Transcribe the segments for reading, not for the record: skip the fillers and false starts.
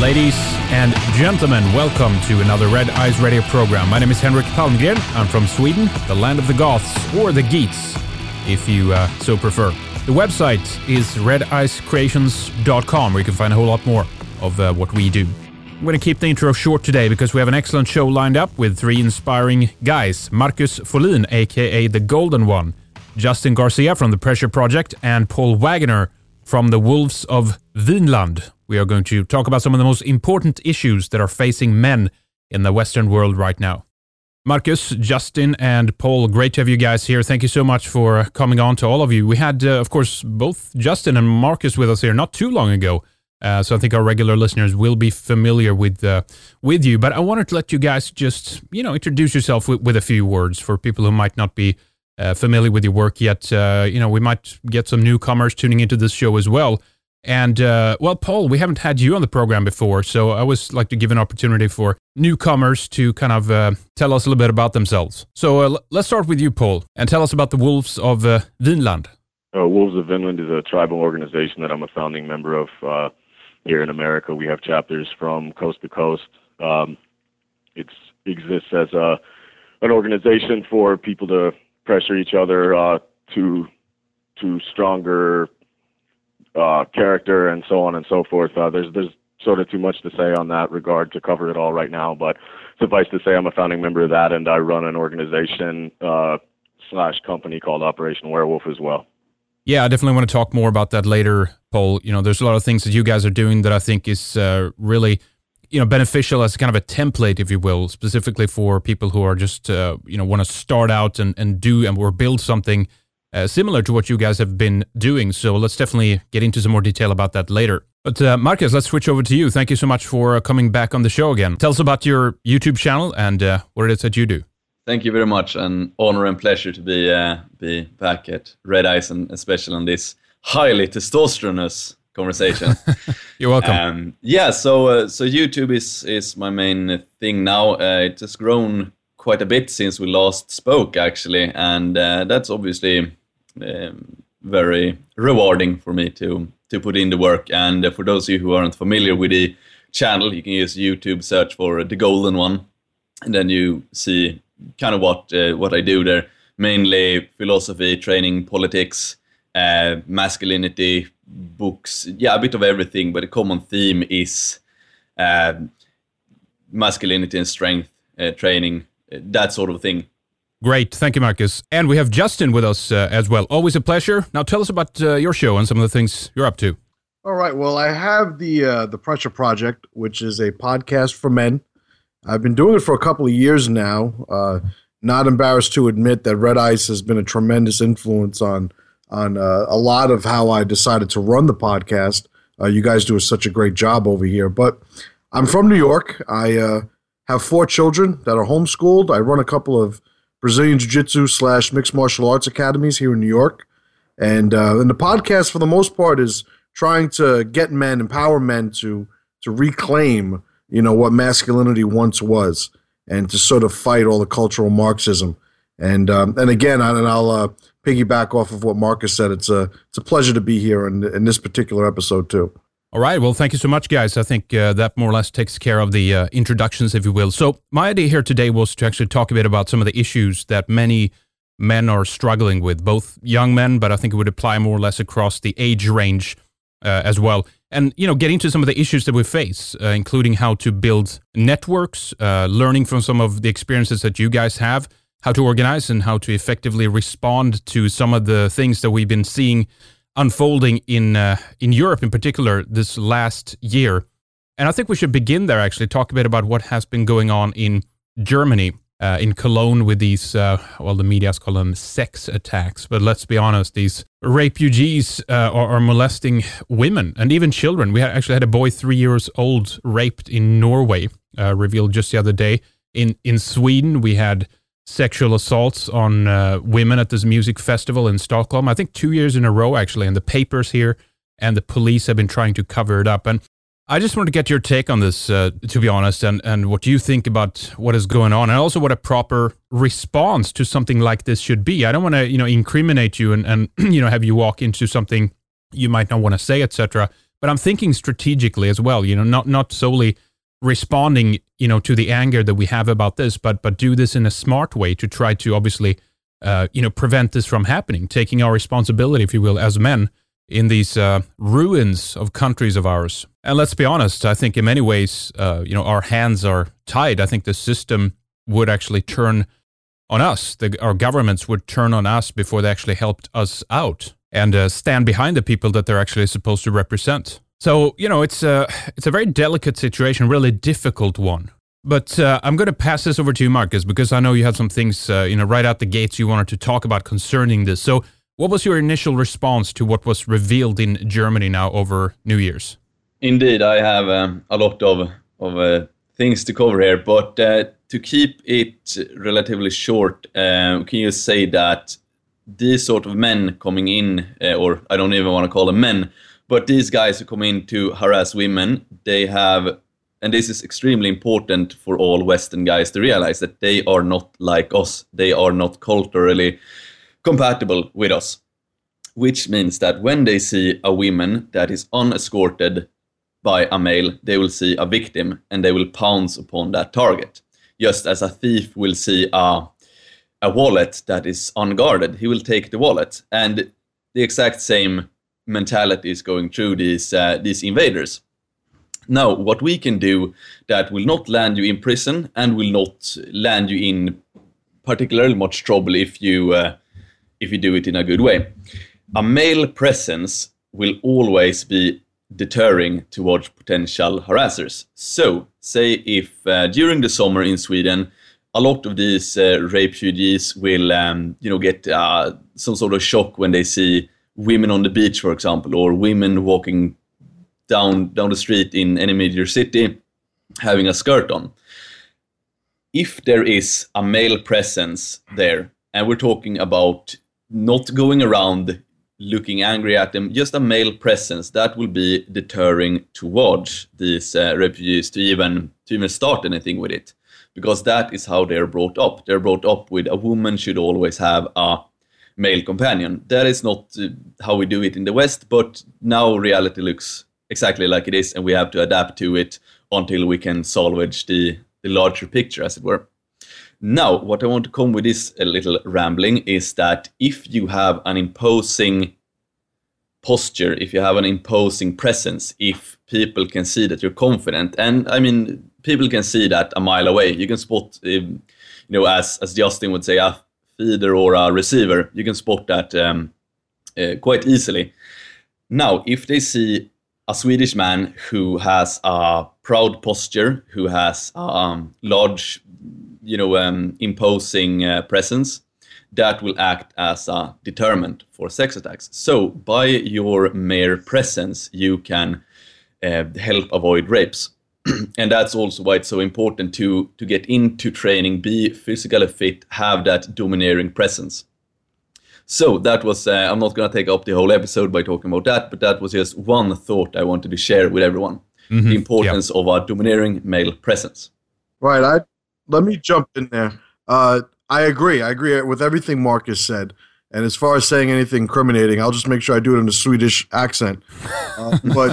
Ladies and gentlemen, welcome to another Red Eyes Radio program. My name is Henrik Palmgren. I'm from Sweden, the land of the Goths, or the Geats, if you so prefer. The website is redeyescreations.com, where you can find a whole lot more of what we do. I'm going to keep the intro short today because we have an excellent show lined up with three inspiring guys. Marcus Folin, a.k.a. The Golden One, Justin Garcia from The Pressure Project, and Paul Wagner from the Wolves of Vinland. We are going to talk about some of the most important issues that are facing men in the Western world right now. Marcus, Justin, and Paul, great to have you guys here. Thank you so much for coming on to all of you. We had, of course, both Justin and Marcus with us here not too long ago, so I think our regular listeners will be familiar with you. But I wanted to let you guys just, introduce yourself with a few words for people who might not be familiar with your work yet. We might get some newcomers tuning into this show as well. And, Paul, we haven't had you on the program before, so I always like to give an opportunity for newcomers to kind of tell us a little bit about themselves. So let's start with you, Paul, and tell us about the Wolves of Vinland. Wolves of Vinland is a tribal organization that I'm a founding member of here in America. We have chapters from coast to coast. It exists as an organization for people to pressure each other to stronger character and so on and so forth. There's sort of too much to say on that regard to cover it all right now, but suffice to say I'm a founding member of that, and I run an organization / company called Operation Werewolf as well. Yeah, I definitely want to talk more about that later, Paul. There's a lot of things that you guys are doing that I think is really beneficial as kind of a template, if you will, specifically for people who are just want to start out and do or build something similar to what you guys have been doing. So let's definitely get into some more detail about that later. But Marcus, let's switch over to you. Thank you so much for coming back on the show again. Tell us about your YouTube channel and what it is that you do. Thank you very much. An honor and pleasure to be back at Red Eyes, and especially on this highly testosteronous conversation. You're welcome. So YouTube is my main thing now. It has grown quite a bit since we last spoke, actually, and that's obviously very rewarding for me to put in the work. And for those of you who aren't familiar with the channel, you can use YouTube, search for The Golden One, and then you see kind of what I do there. Mainly philosophy, training, politics, masculinity, books, a bit of everything, but the common theme is masculinity and strength, training, that sort of thing. Great. Thank you, Marcus. And we have Justin with us as well. Always a pleasure. Now tell us about your show and some of the things you're up to. All right. Well, I have the Pressure Project, which is a podcast for men. I've been doing it for a couple of years now. Not embarrassed to admit that Red Ice has been a tremendous influence on a lot of how I decided to run the podcast. You guys do such a great job over here. But I'm from New York. I have 4 children that are homeschooled. I run a couple of Brazilian Jiu-Jitsu / mixed martial arts academies here in New York. And the podcast, for the most part, is trying to get men, empower men to reclaim, what masculinity once was, and to sort of fight all the cultural Marxism. And again, I'll piggyback off of what Marcus said. It's a pleasure to be here in this particular episode too. All right. Well, thank you so much, guys. I think that more or less takes care of the introductions, if you will. So my idea here today was to actually talk a bit about some of the issues that many men are struggling with, both young men, but I think it would apply more or less across the age range as well. And, get into some of the issues that we face, including how to build networks, learning from some of the experiences that you guys have, how to organize and how to effectively respond to some of the things that we've been seeing unfolding in Europe in particular this last year. And I think we should begin there, actually, talk a bit about what has been going on in Germany, in Cologne with these, the media's call them sex attacks. But let's be honest, these refugees are molesting women and even children. We actually had a boy 3 years old raped in Norway, revealed just the other day. In Sweden, we had sexual assaults on women at this music festival in Stockholm, I think 2 years in a row, actually, and the papers here and the police have been trying to cover it up. And I just want to get your take on this, to be honest, and what you think about what is going on, and also what a proper response to something like this should be. I don't want to, incriminate you and have you walk into something you might not want to say, etc. But I'm thinking strategically as well, not solely responding, to the anger that we have about this, but do this in a smart way to try to obviously, prevent this from happening, taking our responsibility, if you will, as men in these ruins of countries of ours. And let's be honest, I think in many ways, our hands are tied. I think the system would actually turn on us. Our governments would turn on us before they actually helped us out and stand behind the people that they're actually supposed to represent. So, it's a very delicate situation, really difficult one. But I'm going to pass this over to you, Marcus, because I know you had some things, right out the gates you wanted to talk about concerning this. So what was your initial response to what was revealed in Germany now over New Year's? Indeed, I have a lot of things to cover here, but to keep it relatively short, can you say that these sort of men coming in, or I don't even want to call them men, but these guys who come in to harass women, they have, and this is extremely important for all Western guys to realize, that they are not like us. They are not culturally compatible with us. Which means that when they see a woman that is unescorted by a male, they will see a victim and they will pounce upon that target. Just as a thief will see a wallet that is unguarded, he will take the wallet. And the exact same mentality is going through these invaders. Now, what we can do that will not land you in prison and will not land you in particularly much trouble if you do it in a good way. A male presence will always be deterring towards potential harassers. So, say if during the summer in Sweden, a lot of these refugees will, get some sort of shock when they see women on the beach, for example, or women walking down the street in any major city having a skirt on. If there is a male presence there, and we're talking about not going around looking angry at them, just a male presence, that will be deterring towards these refugees to even start anything with it, because that is how they're brought up. They're brought up with a woman should always have a male companion. That is not how we do it in the West, but now reality looks exactly like it is, and we have to adapt to it until we can salvage the larger picture, as it were. Now, what I want to come with this a little rambling is that if you have an imposing posture, if you have an imposing presence, if people can see that you're confident, and I mean, people can see that a mile away. You can spot, as Justin would say, a feeder or a receiver. You can spot that quite easily. Now, if they see a Swedish man who has a proud posture, who has a large, imposing presence, that will act as a deterrent for sex attacks. So by your mere presence, you can help avoid rapes. And that's also why it's so important to get into training, be physically fit, have that domineering presence. So that was, I'm not going to take up the whole episode by talking about that, but that was just one thought I wanted to share with everyone. Mm-hmm. The importance of a domineering male presence. Right. Let me jump in there. I agree with everything Marcus said. And as far as saying anything incriminating, I'll just make sure I do it in a Swedish accent. But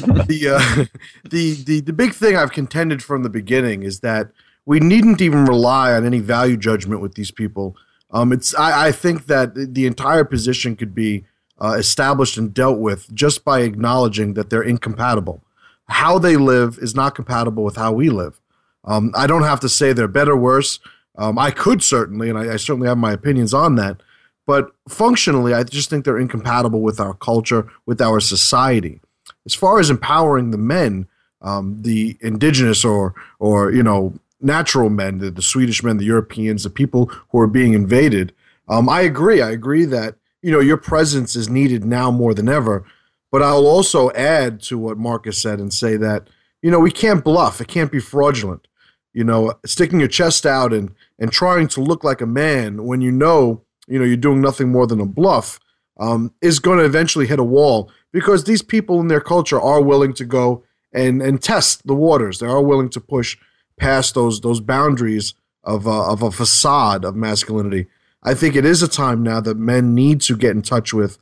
the big thing I've contended from the beginning is that we needn't even rely on any value judgment with these people. I think that the entire position could be established and dealt with just by acknowledging that they're incompatible. How they live is not compatible with how we live. I don't have to say they're better or worse. I could certainly, and I certainly have my opinions on that. But functionally, I just think they're incompatible with our culture, with our society. As far as empowering the men, the indigenous or natural men, the Swedish men, the Europeans, the people who are being invaded, I agree. I agree that your presence is needed now more than ever. But I'll also add to what Marcus said and say that we can't bluff. It can't be fraudulent. Sticking your chest out and trying to look like a man when you're doing nothing more than a bluff, is going to eventually hit a wall, because these people in their culture are willing to go and test the waters. They are willing to push past those boundaries of a facade of masculinity. I think it is a time now that men need to get in touch with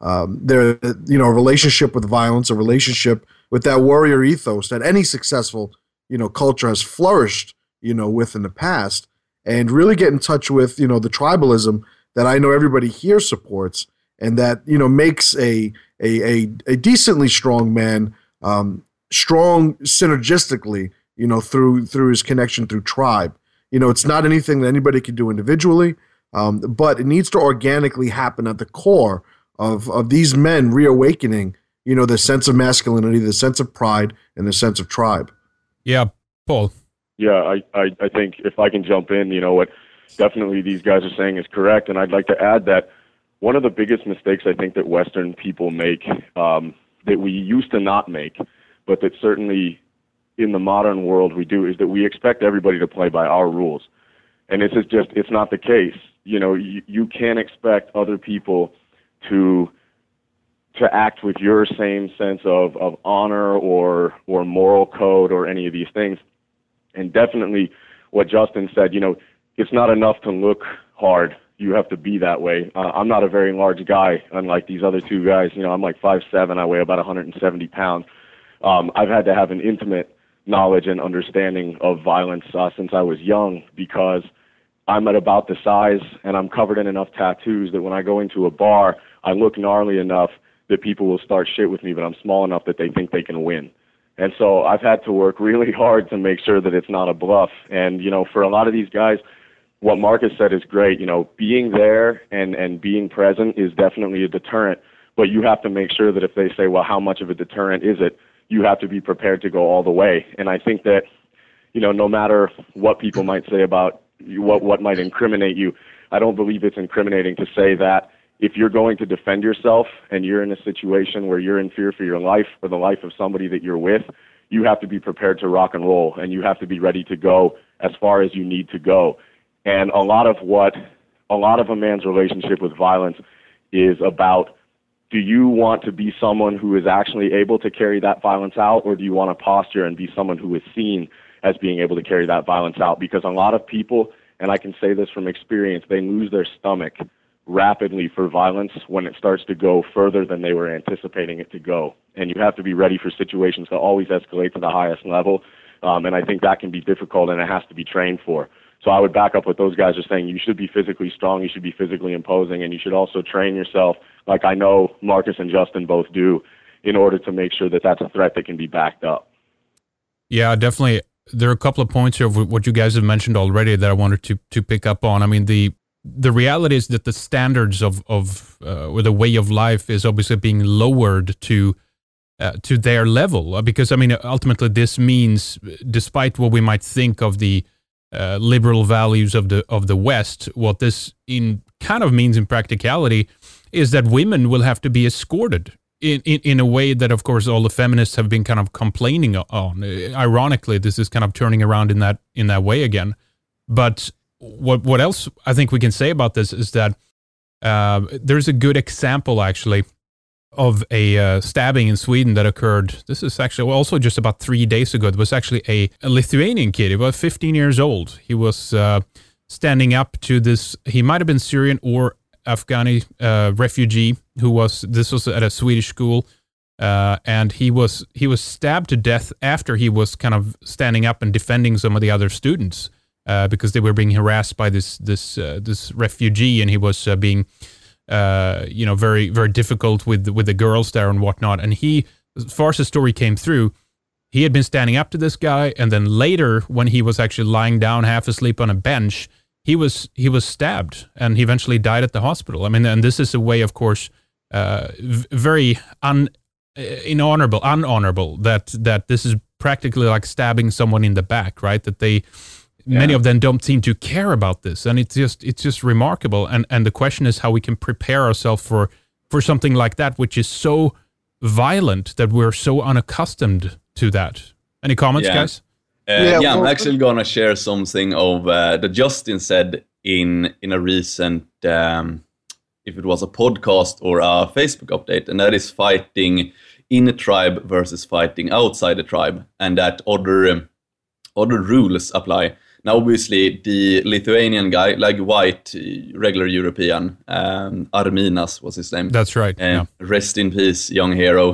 their relationship with violence, a relationship with that warrior ethos that any successful culture has flourished with in the past, and really get in touch with the tribalism that I know everybody here supports, and that makes a decently strong man strong synergistically through his connection through tribe. It's not anything that anybody can do individually, but it needs to organically happen at the core of these men reawakening, the sense of masculinity, the sense of pride, and the sense of tribe. Yeah, Paul. Yeah, I think if I can jump in, what definitely these guys are saying is correct, and I'd like to add that one of the biggest mistakes I think that Western people make, that we used to not make, but that certainly in the modern world we do, is that we expect everybody to play by our rules. And it's not the case. You can't expect other people to act with your same sense of honor or moral code or any of these things. And definitely what Justin said, it's not enough to look hard. You have to be that way. I'm not a very large guy, unlike these other two guys. I'm like 5'7", I weigh about 170 pounds. I've had to have an intimate knowledge and understanding of violence since I was young, because I'm at about the size and I'm covered in enough tattoos that when I go into a bar, I look gnarly enough that people will start shit with me, but I'm small enough that they think they can win. And so I've had to work really hard to make sure that it's not a bluff. And, for a lot of these guys, what Marcus said is great. Being there and being present is definitely a deterrent, but you have to make sure that if they say, well, how much of a deterrent is it, you have to be prepared to go all the way. And I think that, no matter what people might say about what might incriminate you, I don't believe it's incriminating to say that if you're going to defend yourself and you're in a situation where you're in fear for your life or the life of somebody that you're with, you have to be prepared to rock and roll, and you have to be ready to go as far as you need to go. And a lot of a man's relationship with violence is about, do you want to be someone who is actually able to carry that violence out, or do you want to posture and be someone who is seen as being able to carry that violence out? Because a lot of people, and I can say this from experience, they lose their stomach rapidly for violence when it starts to go further than they were anticipating it to go. And you have to be ready for situations to always escalate to the highest level. And I think that can be difficult, and it has to be trained for. So I would back up what those guys are saying. You should be physically strong, you should be physically imposing, and you should also train yourself, like I know Marcus and Justin both do, in order to make sure that that's a threat that can be backed up. Yeah, definitely. There are a couple of points here of what you guys have mentioned already that I wanted to pick up on. I mean, the reality is that the standards of or the way of life is obviously being lowered to their level, because I mean, ultimately this means, despite what we might think of the liberal values of the West, what this kind of means in practicality is that women will have to be escorted in a way that, of course, all the feminists have been kind of complaining on. Ironically, this is kind of turning around in that way again. But what else I think we can say about this is that there's a good example, actually, of a stabbing in Sweden that occurred. This is actually also just about 3 days ago. It was actually a Lithuanian kid. He was 15 years old. He was standing up to this. He might have been Syrian or Afghani refugee this was at a Swedish school, and he was stabbed to death after he was kind of standing up and defending some of the other students because they were being harassed by this refugee, and he was being very, very difficult with the girls there and whatnot. And he, as far as the story came through, he had been standing up to this guy, and then later, when he was actually lying down half asleep on a bench, he was stabbed, and he eventually died at the hospital. I mean, and this is a way, of course, very unhonorable that this is practically like stabbing someone in the back, right? That many of them don't seem to care about this, and it's just remarkable. And the question is how we can prepare ourselves for something like that, which is so violent that we're so unaccustomed to that. Any comments, guys? I'm actually gonna share something of that Justin said in a recent, if it was a podcast or a Facebook update, and that is fighting in a tribe versus fighting outside the tribe, and that other rules apply. Now, obviously, the Lithuanian guy, like white, regular European, Arminas was his name. That's right. Rest in peace, young hero.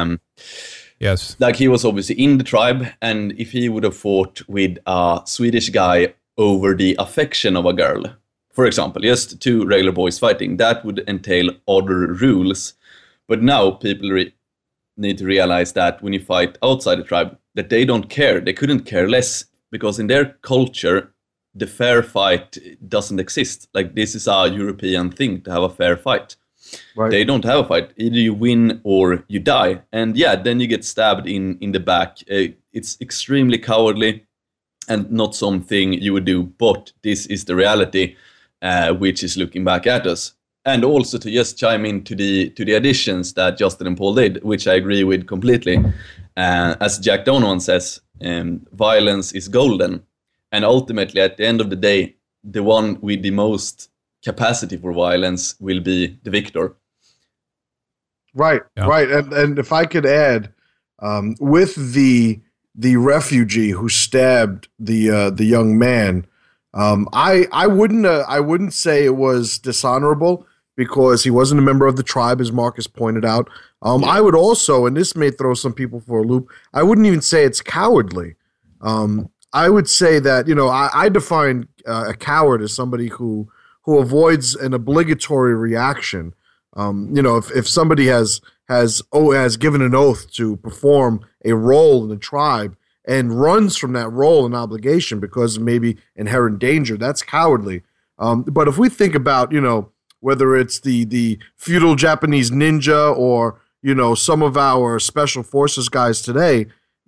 Yes. Like, he was obviously in the tribe, and if he would have fought with a Swedish guy over the affection of a girl, for example, just two regular boys fighting, that would entail other rules. But now people need to realize that when you fight outside the tribe, that they don't care. They couldn't care less, because in their culture, the fair fight doesn't exist. Like, this is a European thing to have a fair fight. Right. They don't have a fight. Either you win or you die. And yeah, then you get stabbed in the back. It's extremely cowardly and not something you would do. But this is the reality, which is looking back at us. And also, to just chime in to the additions that Justin and Paul did, which I agree with completely. As Jack Donovan says, violence is golden. And ultimately, at the end of the day, the one with the most capacity for violence will be the victor. Right, yeah. Right. And if I could add, with the refugee who stabbed the young man, I wouldn't say it was dishonorable, because he wasn't a member of the tribe, as Marcus pointed out. I would also, and this may throw some people for a loop, I wouldn't even say it's cowardly. I would say that, I define a coward as somebody who avoids an obligatory reaction. If somebody has given an oath to perform a role in the tribe and runs from that role and obligation because of maybe inherent danger, that's cowardly. But if we think about, whether it's the feudal Japanese ninja or, some of our special forces guys today,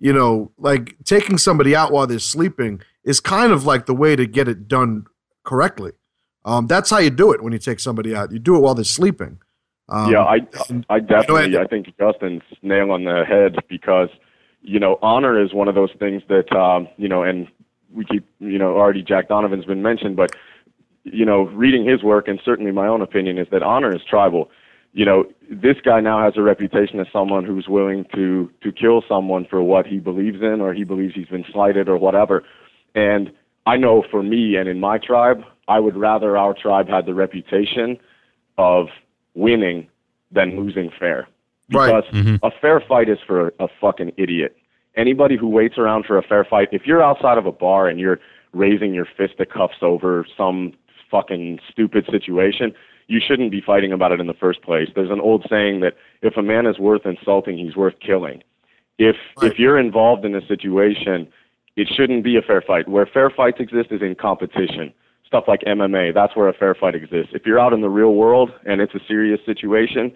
like taking somebody out while they're sleeping is kind of like the way to get it done correctly. That's how you do it when you take somebody out. You do it while they're sleeping. I definitely, I think Justin's nail on the head, because, honor is one of those things that, and we keep, already Jack Donovan's been mentioned, but, reading his work, and certainly my own opinion, is that honor is tribal. This guy now has a reputation as someone who's willing to kill someone for what he believes in, or he believes he's been slighted or whatever. And I know for me and in my tribe, I would rather our tribe had the reputation of winning than losing fair. Because a fair fight is for a fucking idiot. Anybody who waits around for a fair fight, if you're outside of a bar and you're raising your fisticuffs over some fucking stupid situation, you shouldn't be fighting about it in the first place. There's an old saying that if a man is worth insulting, he's worth killing. If you're involved in a situation, it shouldn't be a fair fight. Where fair fights exist is in competition. Stuff like MMA, that's where a fair fight exists. If you're out in the real world and it's a serious situation,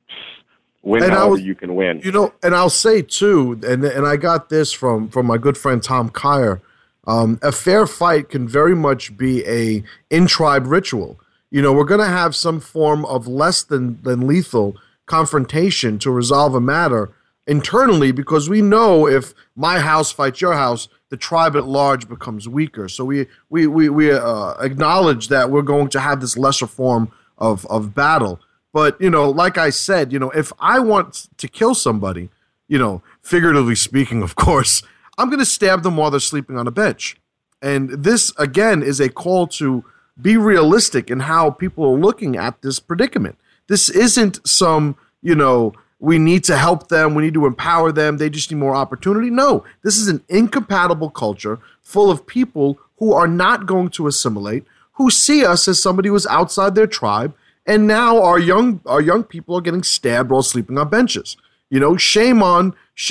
win however you can win. And I'll say too, and I got this from my good friend Tom Kyer, a fair fight can very much be a in-tribe ritual. We're going to have some form of less than lethal confrontation to resolve a matter internally, because we know if my house fights your house, the tribe at large becomes weaker. So we acknowledge that we're going to have this lesser form of battle. But, like I said, if I want to kill somebody, figuratively speaking, of course, I'm going to stab them while they're sleeping on a bench. And this, again, is a call to be realistic in how people are looking at this predicament. This isn't some, we need to help them, we need to empower them, they just need more opportunity. No, this is an incompatible culture full of people who are not going to assimilate, who see us as somebody who's outside their tribe, and now our young people are getting stabbed while sleeping on benches. Shame on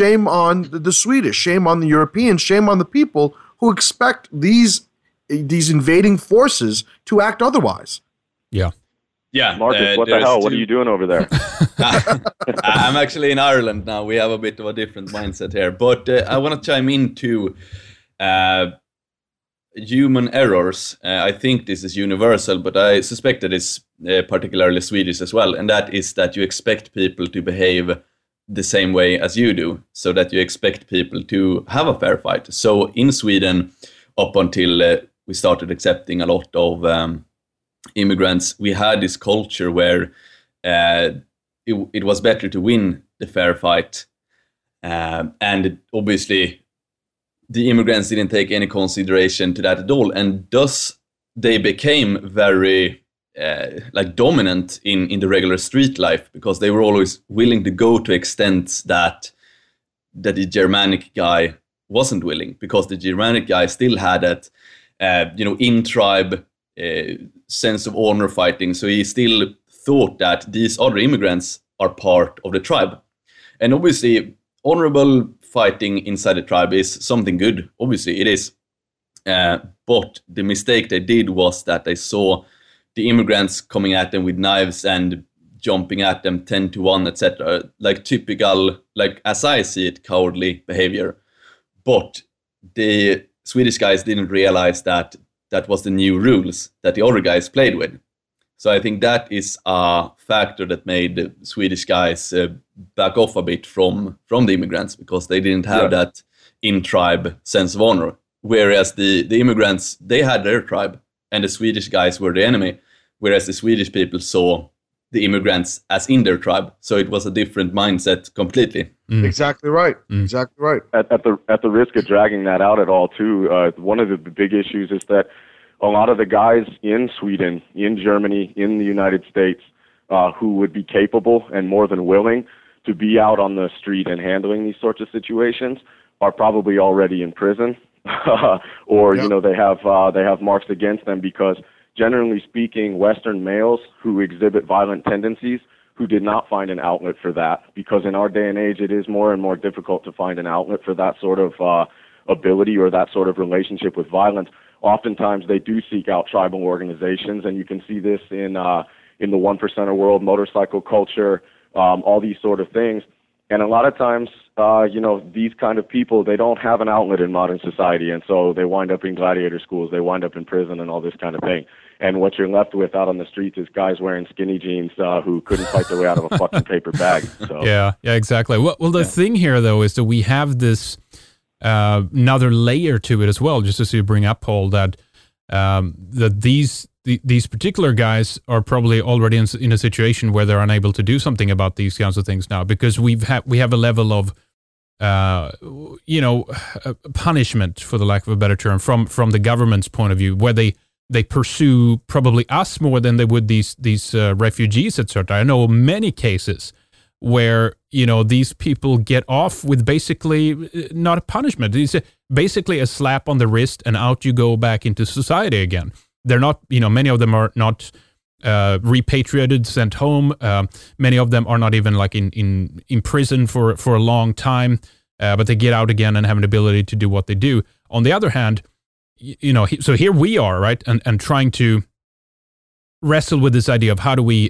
the Swedish, shame on the Europeans, shame on the people who expect these invading forces to act otherwise. Yeah. Yeah. Marcus, what the hell? What are you doing over there? I'm actually in Ireland now. We have a bit of a different mindset here. But I want to chime into human errors. I think this is universal, but I suspect that it's particularly Swedish as well. And that is that you expect people to behave the same way as you do, so that you expect people to have a fair fight. So in Sweden, up until we started accepting a lot of immigrants, we had this culture where it was better to win the fair fight. And obviously, the immigrants didn't take any consideration to that at all, and thus they became very dominant in the regular street life, because they were always willing to go to extents that the Germanic guy wasn't willing, because the Germanic guy still had that in-tribe sense of honor fighting. So he still thought that these other immigrants are part of the tribe. And obviously, honorable fighting inside the tribe is something good. Obviously, it is. But the mistake they did was that they saw the immigrants coming at them with knives and jumping at them 10 to 1, etc. Like typical, like as I see it, cowardly behavior. But the Swedish guys didn't realize that that was the new rules that the other guys played with. So I think that is a factor that made the Swedish guys back off a bit from the immigrants, because they didn't have that in-tribe sense of honor. Whereas the immigrants, they had their tribe, and the Swedish guys were the enemy. Whereas the Swedish people saw the immigrants as in their tribe. So it was a different mindset completely. Exactly right. Exactly right. At the risk of dragging that out at all, too, one of the big issues is that a lot of the guys in Sweden, in Germany, in the United States, who would be capable and more than willing to be out on the street and handling these sorts of situations are probably already in prison, or they have marks against them, because generally speaking, Western males who exhibit violent tendencies who did not find an outlet for that, because in our day and age it is more and more difficult to find an outlet for that sort of ability or that sort of relationship with violence. Oftentimes they do seek out tribal organizations, and you can see this in the 1%er world, motorcycle culture, all these sort of things. And a lot of times, these kind of people, they don't have an outlet in modern society, and so they wind up in gladiator schools, they wind up in prison and all this kind of thing. And what you're left with out on the streets is guys wearing skinny jeans who couldn't fight their way out of a fucking paper bag. So. Yeah, exactly. Well, the thing here, though, is that we have this another layer to it as well, just as you bring up, Paul, that these particular guys are probably already in a situation where they're unable to do something about these kinds of things now, because we have a level of punishment, for the lack of a better term, from the government's point of view, where they pursue probably us more than they would these refugees, etc. I know many cases where these people get off with basically not a punishment. It's basically a slap on the wrist, and out you go back into society again. They're not, many of them are not repatriated, sent home. Many of them are not even like in prison for a long time, but they get out again and have an ability to do what they do. On the other hand, so here we are, right, and trying to wrestle with this idea of how do we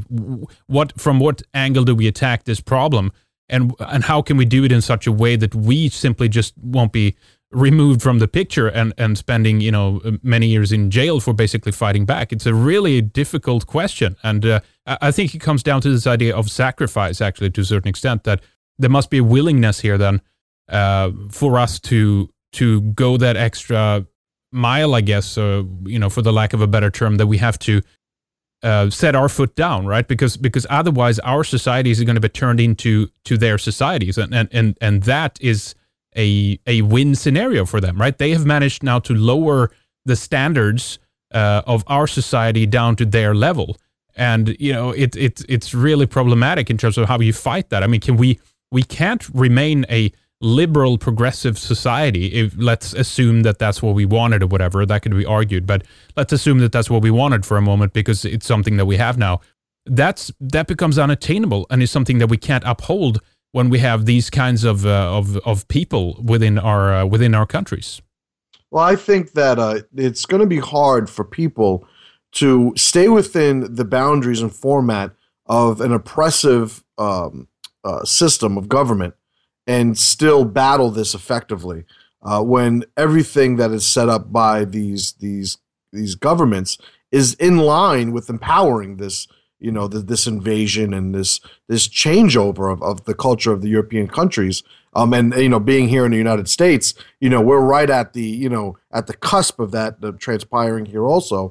from what angle do we attack this problem, and how can we do it in such a way that we simply just won't be removed from the picture and spending many years in jail for basically fighting back. It's a really difficult question, and I think it comes down to this idea of sacrifice, actually, to a certain extent, that there must be a willingness here then for us to go that extra mile, I guess, for the lack of a better term, that we have to set our foot down, right? Because otherwise our societies are going to be turned into their societies, and that is a win scenario for them, right? They have managed now to lower the standards of our society down to their level, and it's really problematic in terms of how you fight that. I mean, we can't remain a liberal progressive society if, let's assume that that's what we wanted or whatever. That could be argued, but let's assume that that's what we wanted for a moment, because it's something that we have now. That becomes unattainable, and is something that we can't uphold when we have these kinds of people within our countries. Well, I think that it's going to be hard for people to stay within the boundaries and format of an oppressive system of government and still battle this effectively, when everything that is set up by these governments is in line with empowering this, this invasion and this changeover of the culture of the European countries. And being here in the United States, we're right at the cusp of that transpiring here also.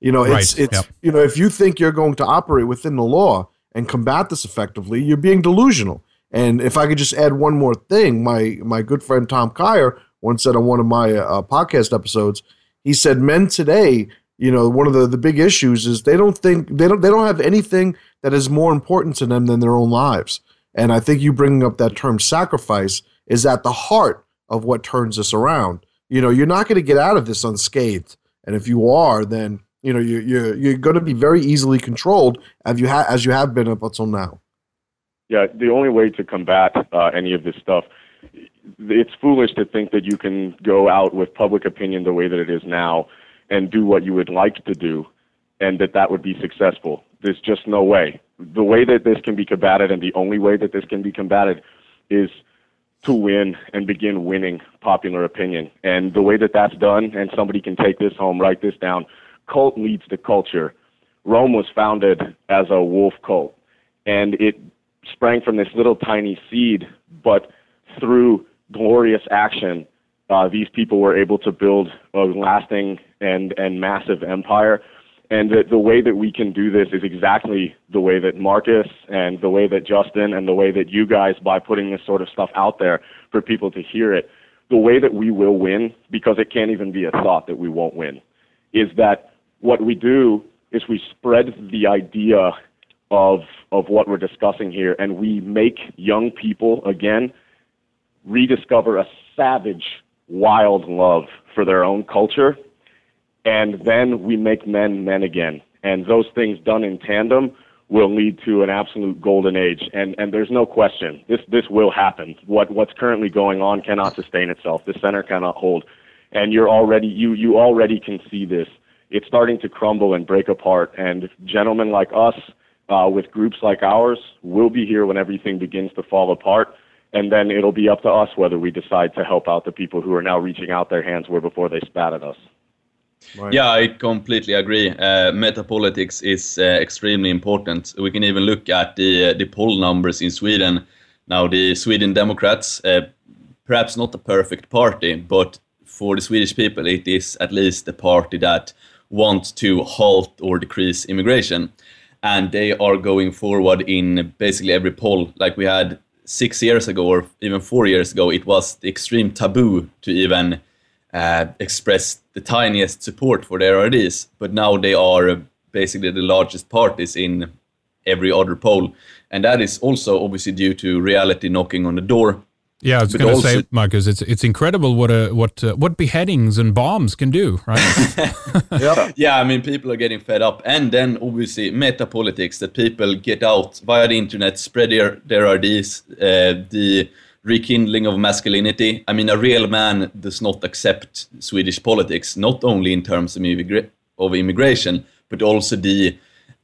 If you think you're going to operate within the law and combat this effectively, you're being delusional. And if I could just add one more thing, my good friend Tom Kyer once said on one of my podcast episodes. He said men today, one of the big issues is they don't have anything that is more important to them than their own lives. And I think you bringing up that term sacrifice is at the heart of what turns this around. You're not going to get out of this unscathed. And if you are, then you're going to be very easily controlled as you have been up until now. Yeah, the only way to combat any of this stuff, it's foolish to think that you can go out with public opinion the way that it is now and do what you would like to do, and that would be successful. There's just no way. The way that this can be combated, and the only way that this can be combated, is to win and begin winning popular opinion. And the way that that's done, and somebody can take this home, write this down, cult leads to culture. Rome was founded as a wolf cult, and it sprang from this little tiny seed, but through glorious action, these people were able to build a lasting and massive empire. And the way that we can do this is exactly the way that Marcus and the way that Justin and the way that you guys, by putting this sort of stuff out there for people to hear it, the way that we will win, because it can't even be a thought that we won't win, is that what we do is we spread the idea of what we're discussing here, and we make young people, again, rediscover a savage, wild love for their own culture. And then we make men again. And those things done in tandem will lead to an absolute golden age. And there's no question. This will happen. What's currently going on cannot sustain itself. The center cannot hold. And you already can see this. It's starting to crumble and break apart. And gentlemen like us, with groups like ours, will be here when everything begins to fall apart. And then it'll be up to us whether we decide to help out the people who are now reaching out their hands where before they spat at us. Right. Yeah, I completely agree. Metapolitics is extremely important. We can even look at the poll numbers in Sweden. Now, the Sweden Democrats, perhaps not a perfect party, but for the Swedish people, it is at least a party that wants to halt or decrease immigration. And they are going forward in basically every poll. Like we had 6 years ago or even 4 years ago, it was the extreme taboo to even express the tiniest support for their ideas, but now they are basically the largest parties in every other poll, and that is also obviously due to reality knocking on the door. Yeah, I was going to say, Marcus, it's incredible what beheadings and bombs can do, right? Yeah, I mean, people are getting fed up, and then obviously metapolitics, that people get out via the internet, spread their ideas, the rekindling of masculinity. I mean, a real man does not accept Swedish politics, not only in terms of immigration, but also the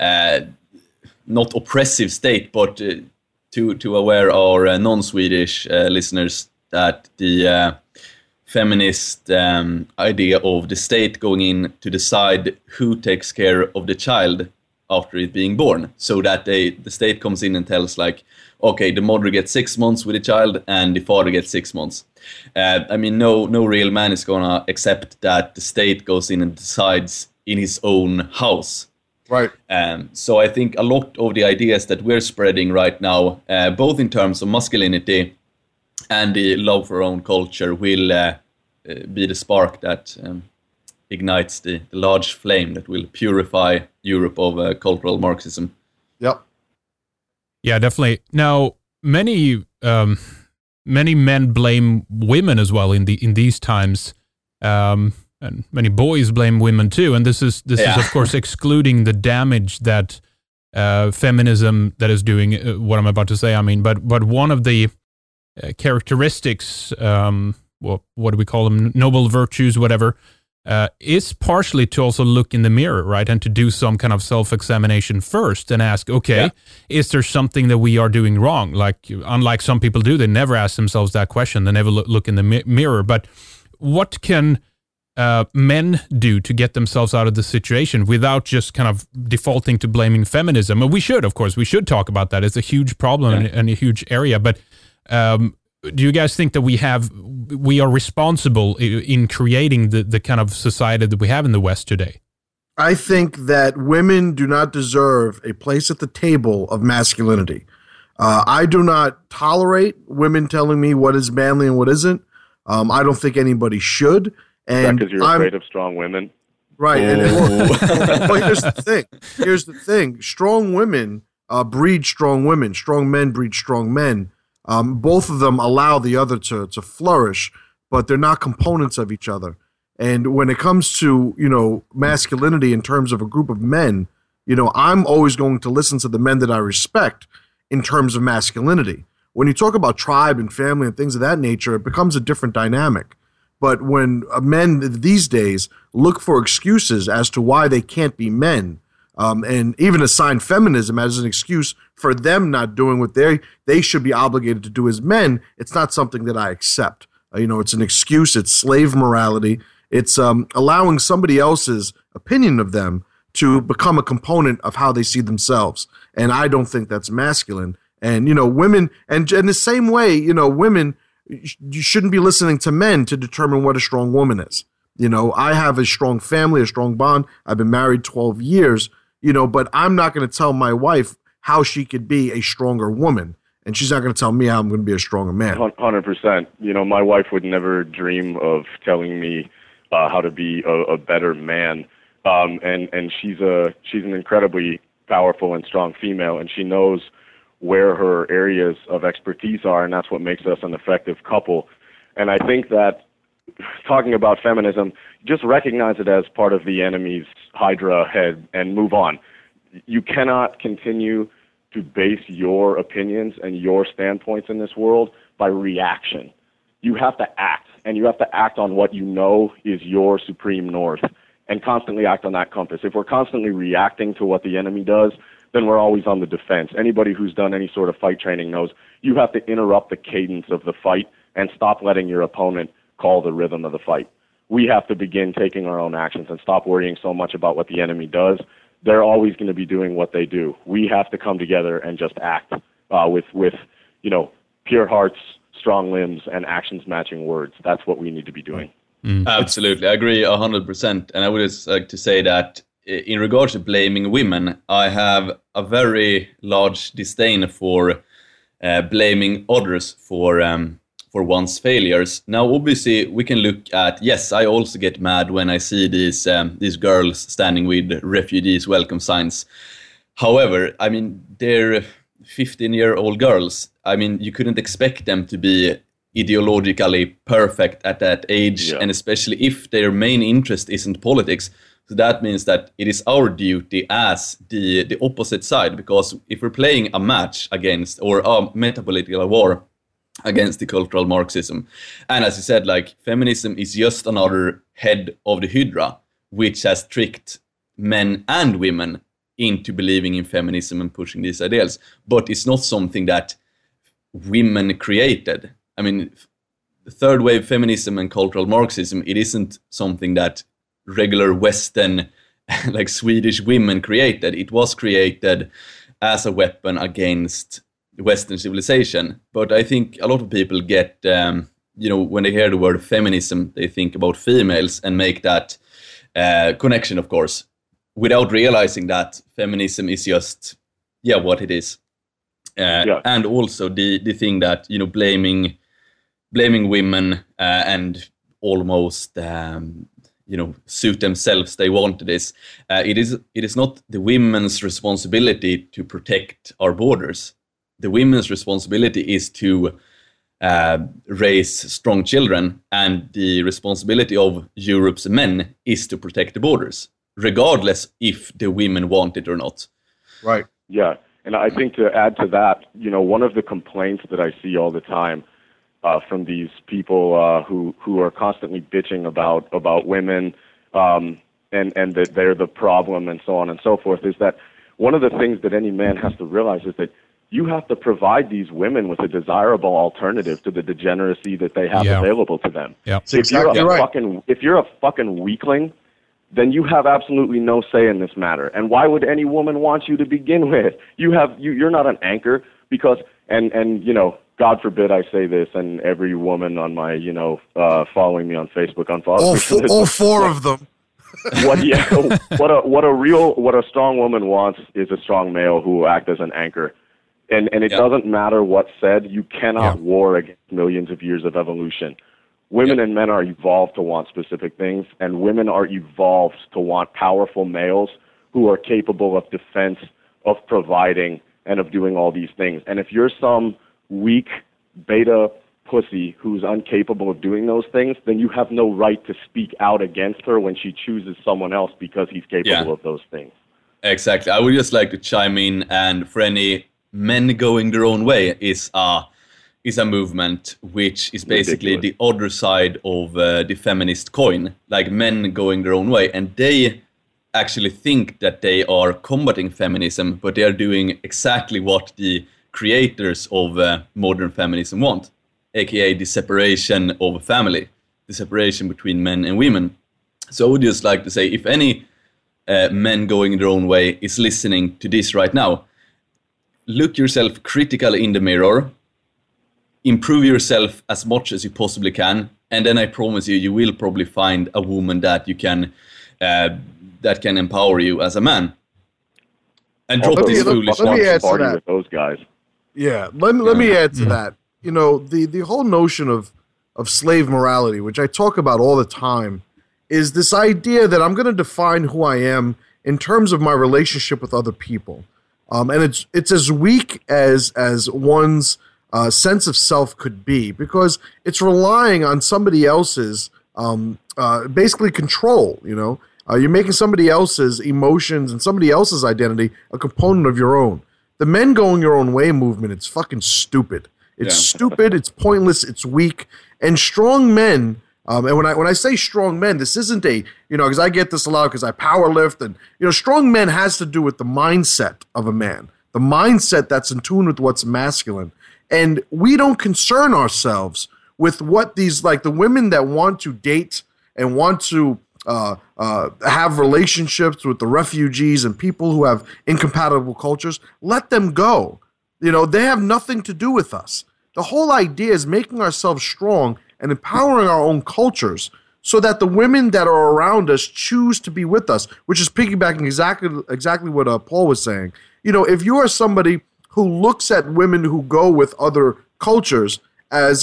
not oppressive state, but to aware our non-Swedish listeners that the feminist idea of the state going in to decide who takes care of the child after it being born, so that the state comes in and tells, like, okay, the mother gets 6 months with the child and the father gets 6 months. I mean, no real man is going to accept that the state goes in and decides in his own house. Right. So I think a lot of the ideas that we're spreading right now, both in terms of masculinity and the love for our own culture, will be the spark that ignites the large flame that will purify Europe of cultural Marxism. Yep. Yeah, definitely. Now, many men blame women as well in these times, and many boys blame women too. And this is of course excluding the damage that feminism that is doing. What I'm about to say, I mean, but one of the characteristics, what do we call them? Noble virtues, whatever. Is partially to also look in the mirror, right? And to do some kind of self-examination first and ask, okay, is there something that we are doing wrong? Like, unlike some people do, they never ask themselves that question. They never look in the mirror. But what can men do to get themselves out of the situation without just kind of defaulting to blaming feminism? And we should, of course, talk about that. It's a huge problem and a huge area. But do you guys think that we are responsible in creating the kind of society that we have in the West today? I think that women do not deserve a place at the table of masculinity. I do not tolerate women telling me what is manly and what isn't. I don't think anybody should. And because you're afraid of strong women. Right. But here's the thing. Here's the thing. Strong women breed strong women. Strong men breed strong men. Both of them allow the other to flourish, but they're not components of each other. And when it comes to, masculinity in terms of a group of men, I'm always going to listen to the men that I respect in terms of masculinity. When you talk about tribe and family and things of that nature, it becomes a different dynamic. But when men these days look for excuses as to why they can't be men, and even assign feminism as an excuse for them not doing what they should be obligated to do as men, it's not something that I accept. It's an excuse. It's slave morality. It's allowing somebody else's opinion of them to become a component of how they see themselves. And I don't think that's masculine. And, women, and in the same way, women, you shouldn't be listening to men to determine what a strong woman is. I have a strong family, a strong bond. I've been married 12 years, but I'm not going to tell my wife how she could be a stronger woman. And she's not going to tell me how I'm going to be a stronger man. 100%. My wife would never dream of telling me how to be a better man. And she's an incredibly powerful and strong female, and she knows where her areas of expertise are, and that's what makes us an effective couple. And I think that talking about feminism, just recognize it as part of the enemy's Hydra head and move on. You cannot continue to base your opinions and your standpoints in this world by reaction. You have to act, and you have to act on what you know is your supreme north, and constantly act on that compass. If we're constantly reacting to what the enemy does, then we're always on the defense. Anybody who's done any sort of fight training knows you have to interrupt the cadence of the fight and stop letting your opponent call the rhythm of the fight. We have to begin taking our own actions and stop worrying so much about what the enemy does. They're always going to be doing what they do. We have to come together and just act with pure hearts, strong limbs, and actions matching words. That's what we need to be doing. Absolutely, I agree 100%. And I would just like to say that in regards to blaming women, I have a very large disdain for blaming others for one's failures. Now, obviously, we can look at, yes, I also get mad when I see these girls standing with refugees welcome signs. However, I mean, they're 15-year-old girls. I mean, you couldn't expect them to be ideologically perfect at that age, and especially if their main interest isn't politics. So that means that it is our duty as the opposite side, because if we're playing a match against, or a metapolitical war against the cultural Marxism, and as you said, like, feminism is just another head of the Hydra, which has tricked men and women into believing in feminism and pushing these ideals. But it's not something that women created. I mean, third wave feminism and cultural Marxism, it isn't something that regular Western, like Swedish women created. It was created as a weapon against Western civilization. But I think a lot of people get, when they hear the word feminism, they think about females and make that connection, of course, without realizing that feminism is just, what it is. And also the thing that, blaming women and almost, suit themselves, they want this. It is not the women's responsibility to protect our borders. The women's responsibility is to raise strong children, and the responsibility of Europe's men is to protect the borders, regardless if the women want it or not. Right. Yeah. And I think to add to that, one of the complaints that I see all the time from these people who are constantly bitching about women and that they're the problem and so on and so forth is that one of the things that any man has to realize is that you have to provide these women with a desirable alternative to the degeneracy that they have available to them. Yep. If you're a fucking weakling, then you have absolutely no say in this matter. And why would any woman want you to begin with? You're not an anchor because, and God forbid I say this, and every woman on my, following me on Facebook unfollows me. All four of them. What a strong woman wants is a strong male who will act as an anchor. And it doesn't matter what's said. You cannot war against millions of years of evolution. Women and men are evolved to want specific things, and women are evolved to want powerful males who are capable of defense, of providing, and of doing all these things. And if you're some weak beta pussy who's incapable of doing those things, then you have no right to speak out against her when she chooses someone else because he's capable of those things. Exactly. I would just like to chime in, and for any men going their own way is a movement which is basically the other side of the feminist coin, like men going their own way, and they actually think that they are combating feminism, but they are doing exactly what the creators of modern feminism want, aka the separation of a family, the separation between men and women. So I would just like to say, if any men going their own way is listening to this right now, look yourself critically in the mirror, improve yourself as much as you possibly can, and then I promise you, you will probably find a woman that you can that can empower you as a man. And drop this foolish. Let me add to that. With those guys. Yeah, let me add to that. You know, the whole notion of slave morality, which I talk about all the time, is this idea that I'm going to define who I am in terms of my relationship with other people, and it's as weak as one's sense of self could be, because it's relying on somebody else's basically control. You know, you're making somebody else's emotions and somebody else's identity a component of your own. The men going your own way movement, it's fucking stupid. It's stupid. It's pointless. It's weak. And strong men. And when I say strong men, this isn't because I get this a lot because I power lift, and strong men has to do with the mindset of a man, the mindset that's in tune with what's masculine. And we don't concern ourselves with what these, like the women that want to date and want to have relationships with the refugees and people who have incompatible cultures. Let them go. They have nothing to do with us. The whole idea is making ourselves strong and empowering our own cultures so that the women that are around us choose to be with us, which is piggybacking exactly what Paul was saying. If you are somebody who looks at women who go with other cultures as,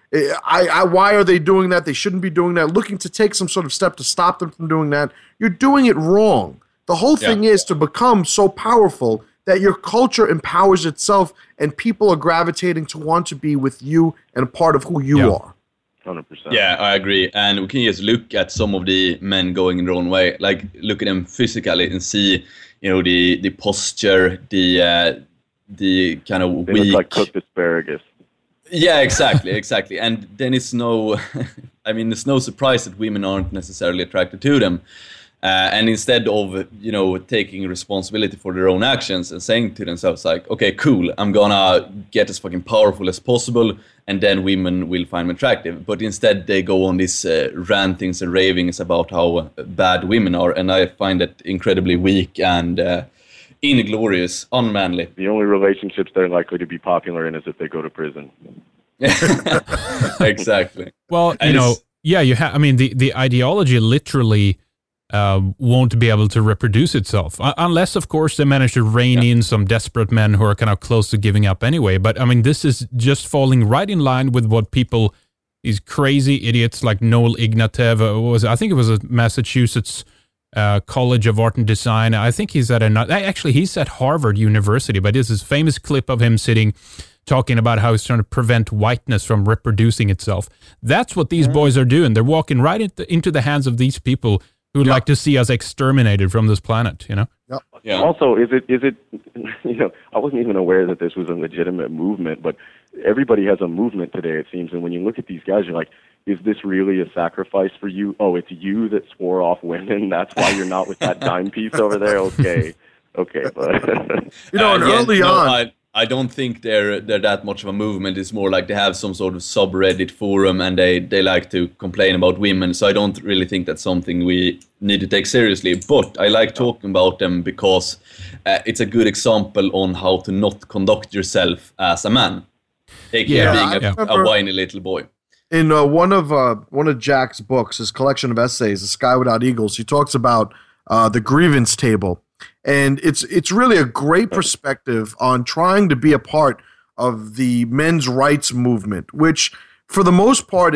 why are they doing that? They shouldn't be doing that. Looking to take some sort of step to stop them from doing that. You're doing it wrong. The whole thing is to become so powerful that your culture empowers itself and people are gravitating to want to be with you and a part of who you are. 100%. Yeah, I agree. And we can just look at some of the men going in their own way. Like, look at them physically and see, the posture, the kind of they weak. look like cooked asparagus. Yeah, exactly. And then it's there's no surprise that women aren't necessarily attracted to them. And instead of, taking responsibility for their own actions and saying to themselves like, okay, cool, I'm gonna get as fucking powerful as possible, and then women will find me attractive. But instead they go on these rantings and ravings about how bad women are, and I find that incredibly weak and inglorious, unmanly. The only relationships they're likely to be popular in is if they go to prison. Exactly. Well, the ideology literally won't be able to reproduce itself unless, of course, they manage to rein in some desperate men who are kind of close to giving up anyway. But this is just falling right in line with what these crazy idiots like Noel Ignatieff I think it was a Massachusetts College of Art and Design. I think he's at Harvard University, but there's this famous clip of him talking about how he's trying to prevent whiteness from reproducing itself. That's what these boys are doing. They're walking right into the hands of these people who would like to see us exterminated from this planet, Yeah. Also, is it I wasn't even aware that this was a legitimate movement, but everybody has a movement today, it seems. And when you look at these guys, you're like, is this really a sacrifice for you? Oh, it's you that swore off women. That's why you're not with that dime piece over there. Okay, but early on. I don't think they're that much of a movement. It's more like they have some sort of subreddit forum and they like to complain about women. So I don't really think that's something we need to take seriously. But I like talking about them because it's a good example on how to not conduct yourself as a man, aka being a whiny little boy. In one of Jack's books, his collection of essays, The Sky Without Eagles, he talks about the grievance table. And it's really a great perspective on trying to be a part of the men's rights movement, which for the most part is,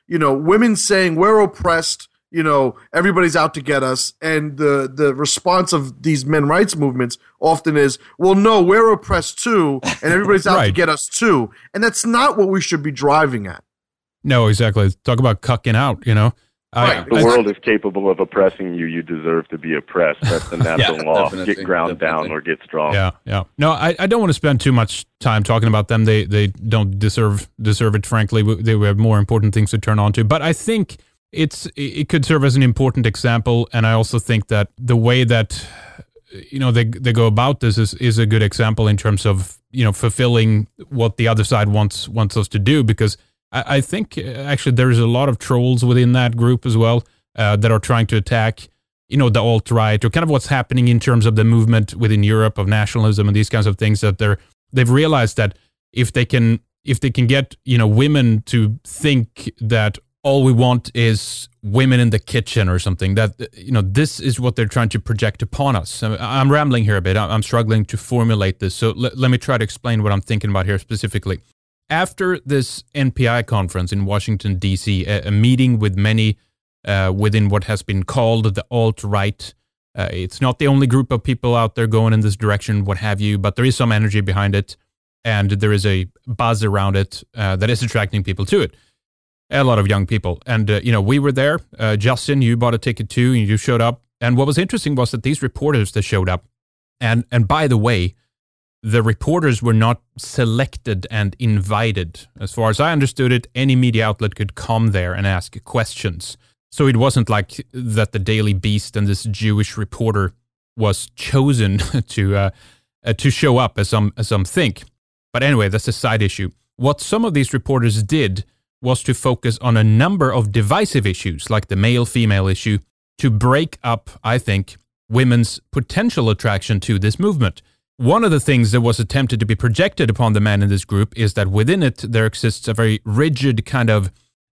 women saying we're oppressed, everybody's out to get us. And the response of these men rights movements often is, well, no, we're oppressed too, and everybody's out to get us too. And that's not what we should be driving at. No, exactly. Talk about cucking out, Right. The world is capable of oppressing you. You deserve to be oppressed. That's the natural law. Get ground down or get strong. Yeah. No, I don't want to spend too much time talking about them. They don't deserve it, frankly. They have more important things to turn on to. But I think it could serve as an important example. And I also think that the way that they go about this is a good example in terms of fulfilling what the other side wants us to do, because I think actually there's a lot of trolls within that group as well that are trying to attack, the alt-right, or kind of what's happening in terms of the movement within Europe of nationalism and these kinds of things, that they've realized that if they can get, women to think that all we want is women in the kitchen or something, that, this is what they're trying to project upon us. I'm rambling here a bit. I'm struggling to formulate this. So let me try to explain what I'm thinking about here specifically. After this NPI conference in Washington, D.C., a meeting with many within what has been called the alt-right, it's not the only group of people out there going in this direction, what have you, but there is some energy behind it, and there is a buzz around it that is attracting people to it. A lot of young people. And, we were there. Justin, you bought a ticket too, and you showed up. And what was interesting was that these reporters that showed up, and by the way, the reporters were not selected and invited. As far as I understood it, any media outlet could come there and ask questions. So it wasn't like that the Daily Beast and this Jewish reporter was chosen to show up, as some think. But anyway, that's a side issue. What some of these reporters did was to focus on a number of divisive issues, like the male-female issue, to break up, I think, women's potential attraction to this movement. One of the things that was attempted to be projected upon the men in this group is that within it there exists a very rigid kind of,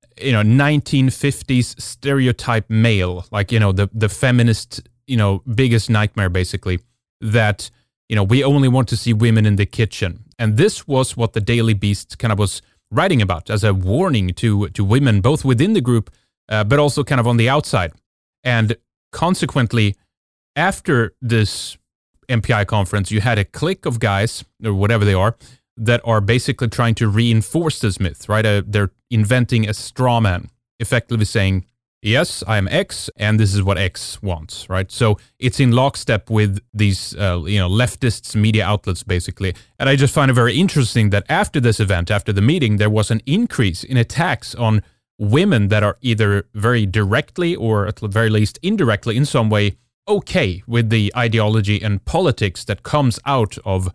1950s stereotype male, like, the feminist, biggest nightmare, basically, that, we only want to see women in the kitchen. And this was what the Daily Beast kind of was writing about as a warning to women, both within the group, but also kind of on the outside. And consequently, after this MPI conference, you had a clique of guys, or whatever they are, that are basically trying to reinforce this myth, right? They're inventing a straw man, effectively saying, yes, I am X, and this is what X wants, right? So it's in lockstep with these, leftists, media outlets, basically. And I just find it very interesting that after this event, after the meeting, there was an increase in attacks on women that are either very directly or at the very least indirectly in some way okay with the ideology and politics that comes out of,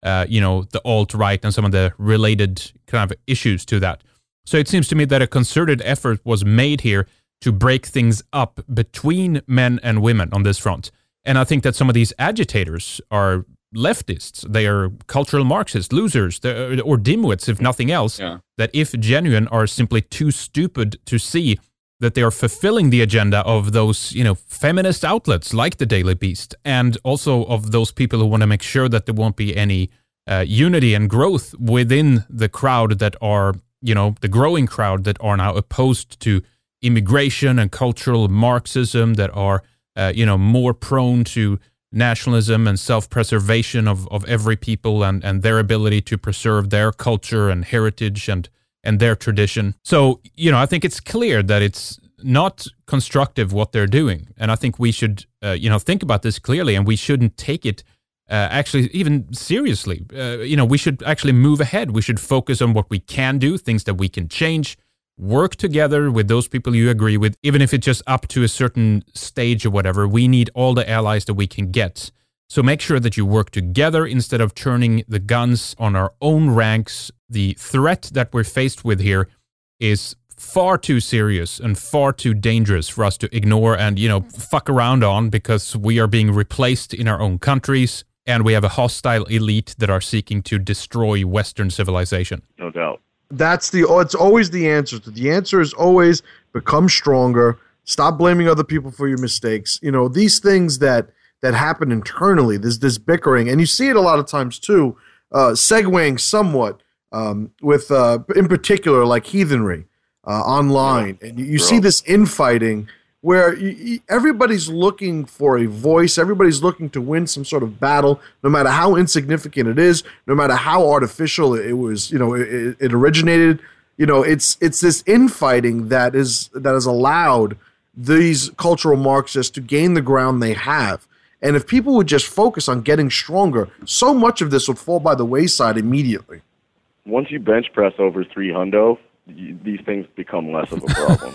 the alt-right and some of the related kind of issues to that. So it seems to me that a concerted effort was made here to break things up between men and women on this front. And I think that some of these agitators are leftists. They are cultural Marxists, losers, or dimwits, if nothing else, that if genuine are simply too stupid to see that they are fulfilling the agenda of those, feminist outlets like the Daily Beast, and also of those people who want to make sure that there won't be any unity and growth within the crowd that are, the growing crowd that are now opposed to immigration and cultural Marxism, that are, more prone to nationalism and self-preservation of every people and their ability to preserve their culture and heritage and their tradition. So, I think it's clear that it's not constructive what they're doing. And I think we should, think about this clearly, and we shouldn't take it actually even seriously. We should actually move ahead. We should focus on what we can do, things that we can change, work together with those people you agree with, even if it's just up to a certain stage or whatever. We need all the allies that we can get. So make sure that you work together instead of turning the guns on our own ranks. The threat that we're faced with here is far too serious and far too dangerous for us to ignore and, fuck around on, because we are being replaced in our own countries, and we have a hostile elite that are seeking to destroy Western civilization. No doubt. It's always the answer. The answer is always become stronger, stop blaming other people for your mistakes. These things that happen internally, this bickering, and you see it a lot of times too, segueing somewhat with, in particular, like heathenry. online, and you see this infighting where everybody's looking for a voice, everybody's looking to win some sort of battle, no matter how insignificant it is, no matter how artificial it was, it originated. It's this infighting that has allowed these cultural Marxists to gain the ground they have. And if people would just focus on getting stronger, so much of this would fall by the wayside immediately. Once you bench press over 300, these things become less of a problem.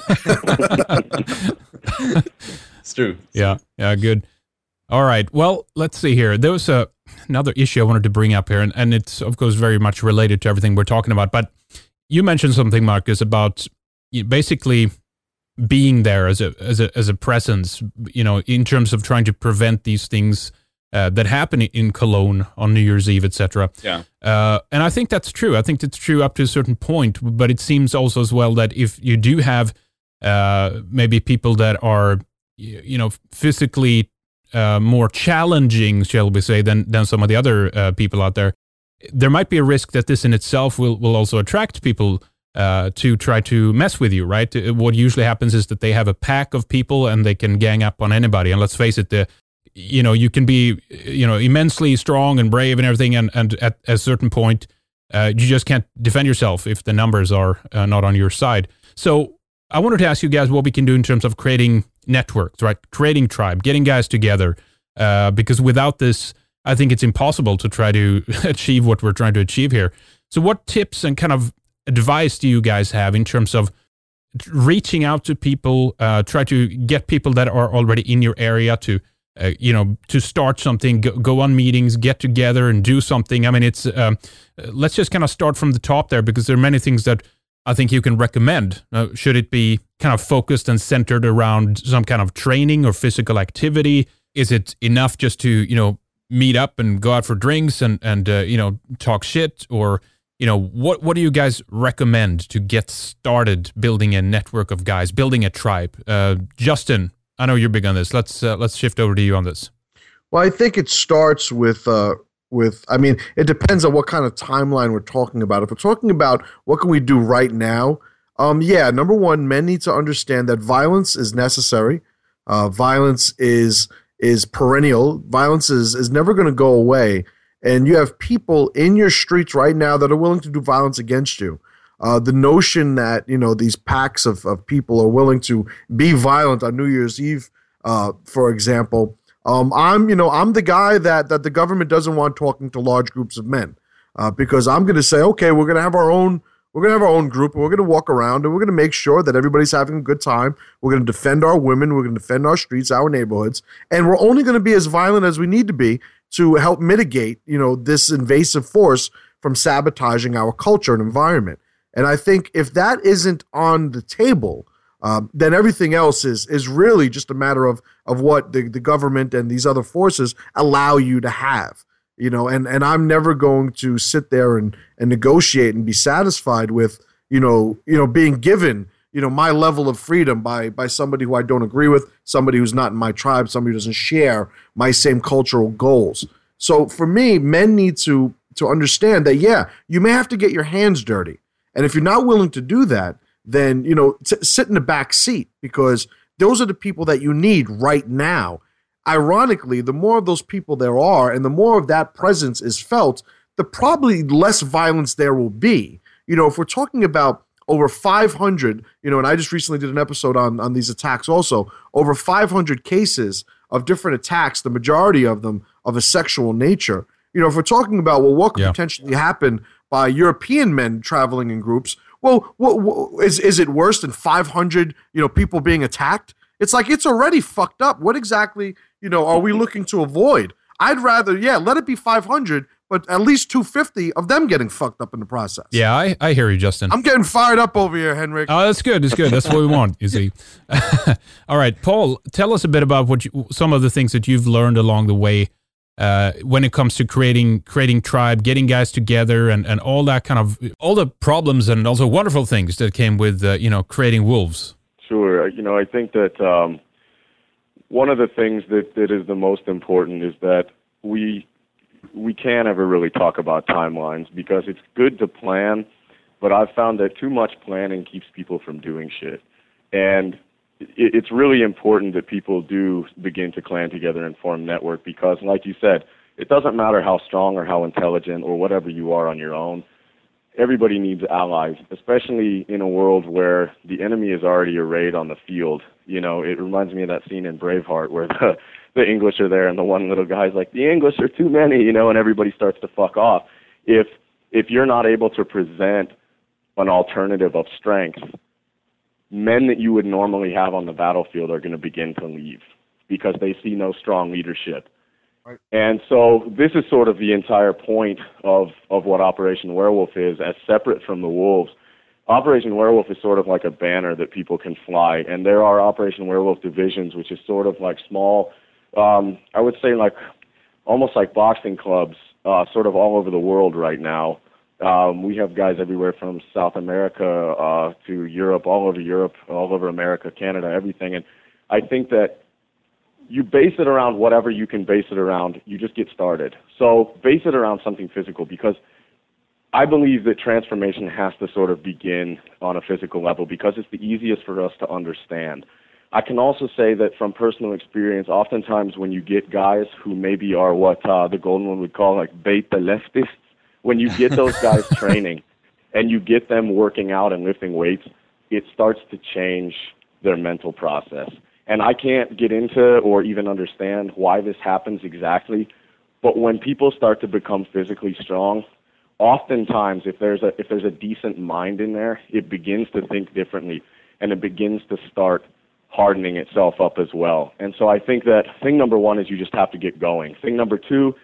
It's true. Yeah, good. All right. Well, let's see here. There was another issue I wanted to bring up here, and it's, of course, very much related to everything we're talking about. But you mentioned something, Marcus, about basically being there as a presence, in terms of trying to prevent these things that happen in Cologne on New Year's Eve, etc. Yeah. And I think that's true. I think it's true up to a certain point, but it seems also as well that if you do have maybe people that are, physically more challenging, shall we say, than some of the other people out there, there might be a risk that this in itself will also attract people to try to mess with you, right? What usually happens is that they have a pack of people and they can gang up on anybody. And let's face it, you can be, immensely strong and brave and everything, and at a certain point, you just can't defend yourself if the numbers are not on your side. So I wanted to ask you guys what we can do in terms of creating networks, right? Creating tribe, getting guys together, because without this, I think it's impossible to try to achieve what we're trying to achieve here. So what tips and kind of advice do you guys have in terms of reaching out to people, try to get people that are already in your area to start something, go on meetings, get together and do something? I mean, it's let's just kind of start from the top there, because there are many things that I think you can recommend. Should it be kind of focused and centered around some kind of training or physical activity? Is it enough just to, meet up and go out for drinks and talk shit? Or, what do you guys recommend to get started building a network of guys, building a tribe? Justin, I know you're big on this. Let's shift over to you on this. Well, I think it starts with it depends on what kind of timeline we're talking about. If we're talking about what can we do right now, number one, men need to understand that violence is necessary. Violence is perennial. Violence is never going to go away. And you have people in your streets right now that are willing to do violence against you. The notion that, these packs of people are willing to be violent on New Year's Eve, for example, I'm the guy that the government doesn't want talking to large groups of men, because I'm going to say, okay, we're going to have our own group, and we're going to walk around, and we're going to make sure that everybody's having a good time. We're going to defend our women. We're going to defend our streets, our neighborhoods, and we're only going to be as violent as we need to be to help mitigate, this invasive force from sabotaging our culture and environment. And I think if that isn't on the table, then everything else is really just a matter of what the government and these other forces allow you to have, and I'm never going to sit there and negotiate and be satisfied with, being given, my level of freedom by somebody who I don't agree with, somebody who's not in my tribe, somebody who doesn't share my same cultural goals. So for me, men need to understand that, you may have to get your hands dirty. And if you're not willing to do that, then, sit in the back seat, because those are the people that you need right now. Ironically, the more of those people there are and the more of that presence is felt, the probably less violence there will be. If we're talking about over 500, and I just recently did an episode on these attacks also, over 500 cases of different attacks, the majority of them of a sexual nature. If we're talking about, what could potentially happen by European men traveling in groups, well, is it worse than 500, people being attacked? It's like, it's already fucked up. What exactly, are we looking to avoid? I'd rather, let it be 500, but at least 250 of them getting fucked up in the process. Yeah, I hear you, Justin. I'm getting fired up over here, Henrik. Oh, that's good. It's good. That's what we want, you see. All right, Paul, tell us a bit about some of the things that you've learned along the way when it comes to creating tribe, getting guys together, and all that kind of, all the problems and also wonderful things that came with, creating wolves. Sure. I think that one of the things that is the most important is that we can't ever really talk about timelines, because it's good to plan, but I've found that too much planning keeps people from doing shit. And it's really important that people do begin to clan together and form network, because, like you said, it doesn't matter how strong or how intelligent or whatever you are on your own. Everybody needs allies, especially in a world where the enemy is already arrayed on the field. You know, it reminds me of that scene in Braveheart where the English are there and the one little guy's like, the English are too many, you know, and everybody starts to fuck off. If you're not able to present an alternative of strength, men that you would normally have on the battlefield are going to begin to leave because they see no strong leadership. Right. And so this is sort of the entire point of what Operation Werewolf is, as separate from the Wolves. Operation Werewolf is sort of like a banner that people can fly, and there are Operation Werewolf divisions, which is sort of like small, I would say like almost like boxing clubs, sort of all over the world right now. We have guys everywhere from South America to Europe, all over America, Canada, everything. And I think that you base it around whatever you can base it around. You just get started. So base it around something physical, because I believe that transformation has to sort of begin on a physical level because it's the easiest for us to understand. I can also say that from personal experience, oftentimes when you get guys who maybe are what the Golden One would call like beta leftists, when you get those guys training and you get them working out and lifting weights, it starts to change their mental process. And I can't get into or even understand why this happens exactly, but when people start to become physically strong, oftentimes if there's a decent mind in there, it begins to think differently and it begins to start hardening itself up as well. And so I think that thing number one is you just have to get going. Thing number two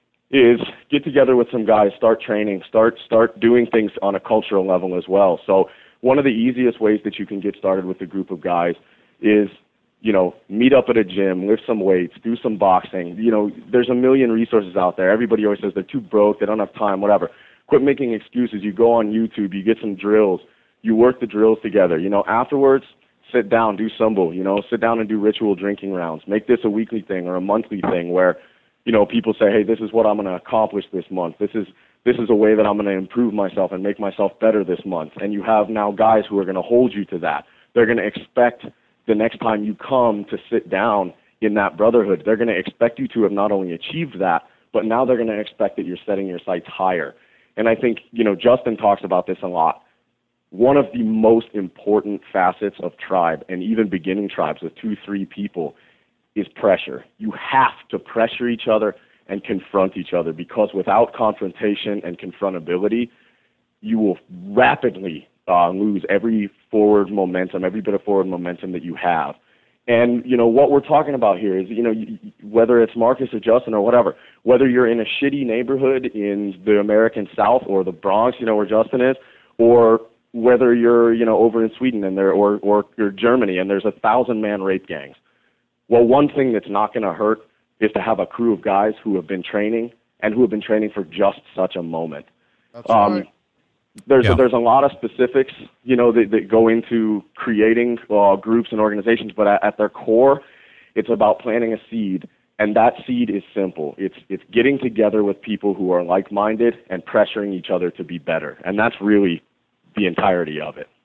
is get together with some guys, start training, start doing things on a cultural level as well. So one of the easiest ways that you can get started with a group of guys is, you know, meet up at a gym, lift some weights, do some boxing. You know, there's a million resources out there. Everybody always says they're too broke, they don't have time, whatever. Quit making excuses. You go on YouTube, you get some drills, you work the drills together. You know, afterwards, sit down, do Sumble, you know, sit down and do ritual drinking rounds. Make this a weekly thing or a monthly thing where, you know, people say, hey, this is what I'm going to accomplish this month. This is a way that I'm going to improve myself and make myself better this month. And you have now guys who are going to hold you to that. They're going to expect the next time you come to sit down in that brotherhood, they're going to expect you to have not only achieved that, but now they're going to expect that you're setting your sights higher. And I think, you know, Justin talks about this a lot. One of the most important facets of tribe, and even beginning tribes with 2-3 people, is pressure. You have to pressure each other and confront each other, because without confrontation and confrontability, you will rapidly lose every forward momentum, every bit of forward momentum that you have. And, you know, what we're talking about here is, you know, whether it's Marcus or Justin or whatever, whether you're in a shitty neighborhood in the American South or the Bronx, you know, where Justin is, or whether you're, you know, over in Sweden and there, or Germany and there's 1,000-man rape gangs. Well, one thing that's not going to hurt is to have a crew of guys who have been training and who have been training for just such a moment. That's right. There's a lot of specifics, you know, that go into creating groups and organizations, but at their core, it's about planting a seed, and that seed is simple. It's getting together with people who are like-minded and pressuring each other to be better, and that's really the entirety of it.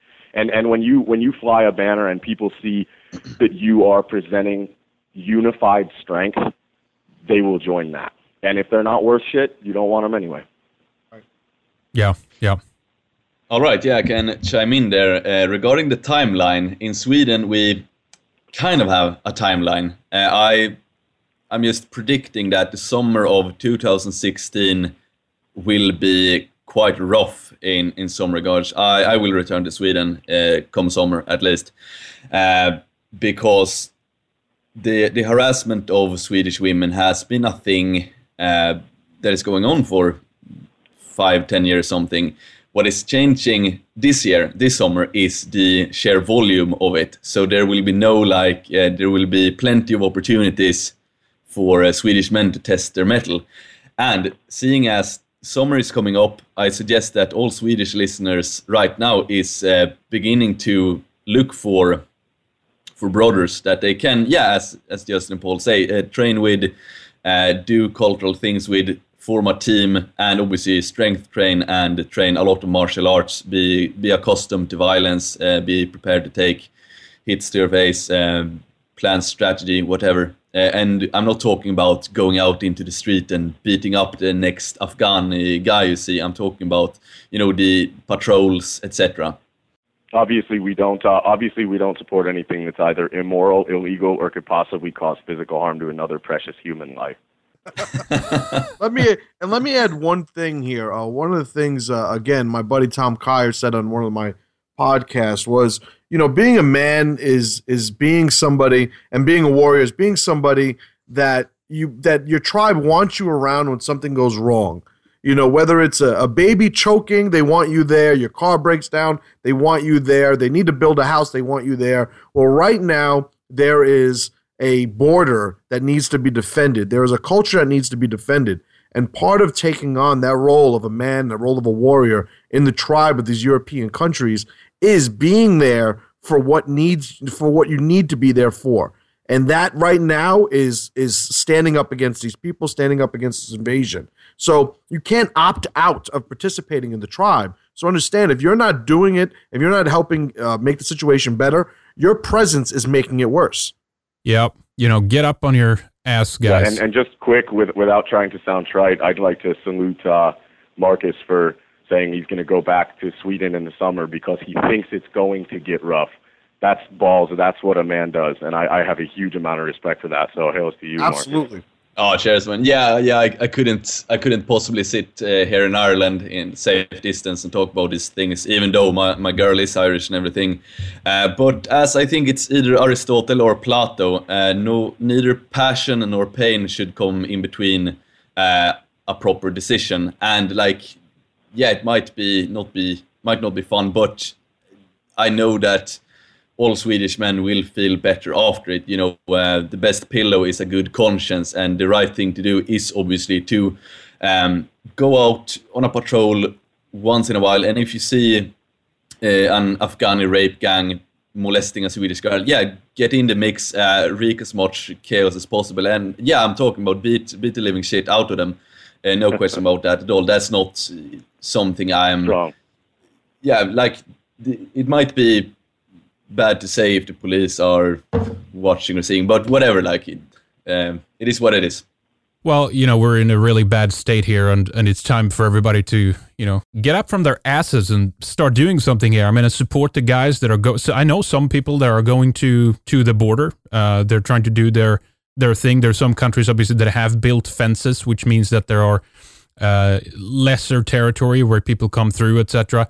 And when you fly a banner and people see that you are presenting unified strength, they will join that. And if they're not worth shit, you don't want them anyway. Yeah. All right, yeah, I can chime in there. Regarding the timeline, in Sweden, we kind of have a timeline. I'm just predicting that the summer of 2016 will be quite rough in some regards. I will return to Sweden come summer, at least, because the harassment of Swedish women has been a thing that is going on for 5-10 years something. What is changing this year, this summer, is the sheer volume of it. So there will be there will be plenty of opportunities for Swedish men to test their mettle. And seeing as summer is coming up, I suggest that all Swedish listeners right now is beginning to look for brothers that they can, as Justin and Paul say, train with, do cultural things with, form a team, and obviously strength train and train a lot of martial arts, be accustomed to violence, be prepared to take hits to your face, plan strategy, whatever. And I'm not talking about going out into the street and beating up the next Afghan guy you see. I'm talking about, the patrols, etc. Obviously, we don't support anything that's either immoral, illegal, or could possibly cause physical harm to another precious human life. Let me add one thing here. One of the things, again, my buddy Tom Kyer said on one of my podcasts was, being a man is being somebody, and being a warrior is being somebody that your tribe wants you around when something goes wrong. Whether it's a baby choking, they want you there. Your car breaks down, they want you there. They need to build a house, they want you there. Well, right now, there is a border that needs to be defended. There is a culture that needs to be defended. And part of taking on that role of a man, the role of a warrior in the tribe of these European countries is being there for what you need to be there for. And that right now is standing up against these people, standing up against this invasion. So you can't opt out of participating in the tribe. So understand, if you're not doing it, if you're not helping make the situation better, your presence is making it worse. Yep. Get up on your ass, guys. Yeah, and just quick, without trying to sound trite, I'd like to salute Marcus for saying he's going to go back to Sweden in the summer because he thinks it's going to get rough. That's balls. That's what a man does, and I have a huge amount of respect for that. So hails to you, absolutely. Marcus. Oh, cheers, man. Yeah. I couldn't possibly sit here in Ireland in safe distance and talk about these things, even though my girl is Irish and everything. But as I think it's either Aristotle or Plato, neither passion nor pain should come in between a proper decision. And it might not be fun, but I know that all Swedish men will feel better after it. The best pillow is a good conscience, and the right thing to do is obviously to go out on a patrol once in a while. And if you see an Afghani rape gang molesting a Swedish girl, get in the mix, wreak as much chaos as possible. And I'm talking about beat the living shit out of them. No question about that at all. That's not something I am... Wrong. It might be bad to say if the police are watching or seeing, but whatever, it is what it is. Well, we're in a really bad state here, and it's time for everybody to, get up from their asses and start doing something here. I support the guys that are so I know some people that are going to the border. They're trying to do their thing. There's some countries, obviously, that have built fences, which means that there are lesser territory where people come through, etc.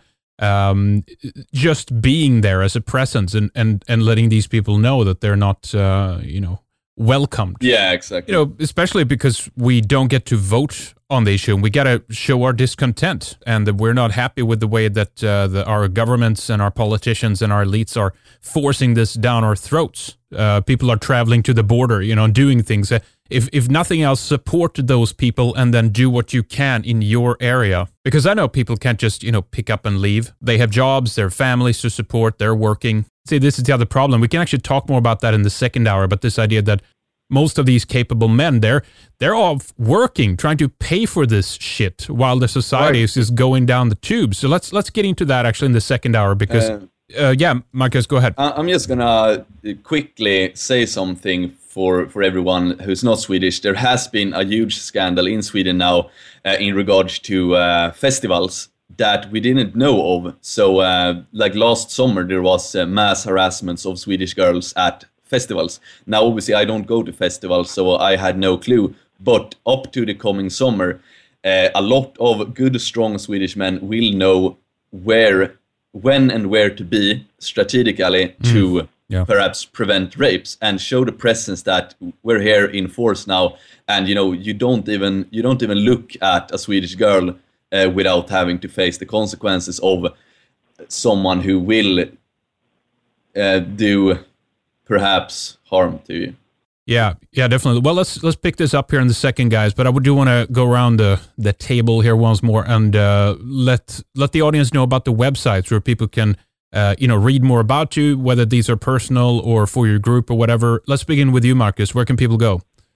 Just being there as a presence and letting these people know that they're not, welcomed. Yeah, exactly. Especially because we don't get to vote on the issue, and we got to show our discontent, and that we're not happy with the way that our governments and our politicians and our elites are forcing this down our throats. People are traveling to the border, doing things. If nothing else, support those people and then do what you can in your area. Because I know people can't just, pick up and leave. They have jobs, their families to support, they're working. See, this is the other problem. We can actually talk more about that in the second hour, but this idea that most of these capable men, they're all working, trying to pay for this shit while the society is just going down the tube. So let's get into that actually in the second hour because, Marcus, go ahead. I'm just going to quickly say something for everyone who's not Swedish. There has been a huge scandal in Sweden now in regards to festivals that we didn't know of. So last summer, there was mass harassments of Swedish girls at festivals. Now, obviously, I don't go to festivals, so I had no clue. But up to the coming summer, a lot of good, strong Swedish men will know when and where to be strategically to perhaps prevent rapes and show the presence that we're here in force now. And you don't even look at a Swedish girl without having to face the consequences of someone who will do perhaps harm to you. Yeah, definitely. Well, let's pick this up here in the second, guys. But I do want to go around the table here once more and let the audience know about the websites where people can read more about you, whether these are personal or for your group or whatever. Let's begin with you, Marcus. Where can people go?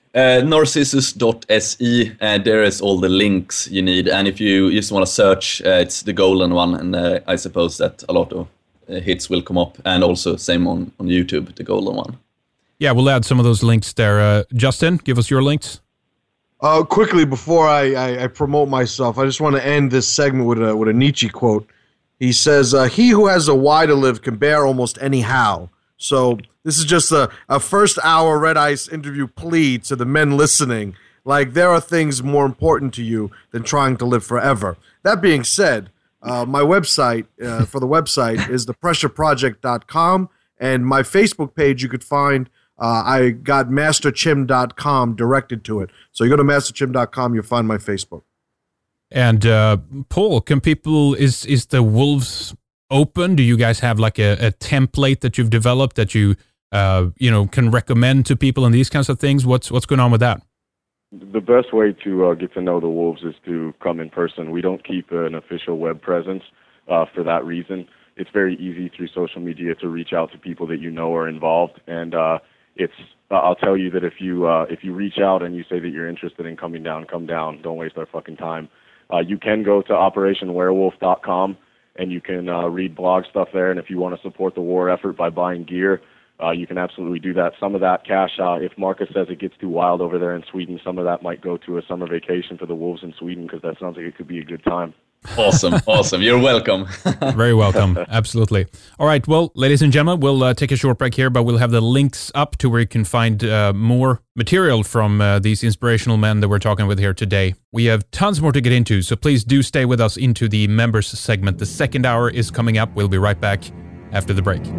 Narcissus.se, there is all the links you need, and if you just want to search, it's the golden one, and I suppose that a lot of hits will come up, and also same on YouTube, the golden one. Yeah, we'll add some of those links there. Justin, give us your links. Quickly, before I promote myself, I just want to end this segment with a Nietzsche quote. He says, "He who has a why to live can bear almost any how." So this is just a first hour Red Ice interview plea to the men listening. Like, there are things more important to you than trying to live forever. That being said, my website for the website is thepressureproject.com, and my Facebook page you could find, I got masterchim.com directed to it. So you go to masterchim.com, you'll find my Facebook. And Paul, can people, is the Wolves open? Do you guys have like a template that you've developed that you can recommend to people and these kinds of things? What's going on with that? The best way to get to know the Wolves is to come in person. We don't keep an official web presence for that reason. It's very easy through social media to reach out to people that you know are involved, and I'll tell you that if you reach out and you say that you're interested in coming down, come down. Don't waste our fucking time. You can go to operationwerewolf.com. and you can read blog stuff there. And if you want to support the war effort by buying gear, you can absolutely do that. Some of that cash, if Marcus says it gets too wild over there in Sweden, some of that might go to a summer vacation for the Wolves in Sweden, because that sounds like it could be a good time. Awesome. You're welcome. Very welcome. Absolutely. All right. Well, ladies and gentlemen, we'll take a short break here, but we'll have the links up to where you can find more material from these inspirational men that we're talking with here today. We have tons more to get into, so please do stay with us into the members segment. The second hour is coming up. We'll be right back after the break.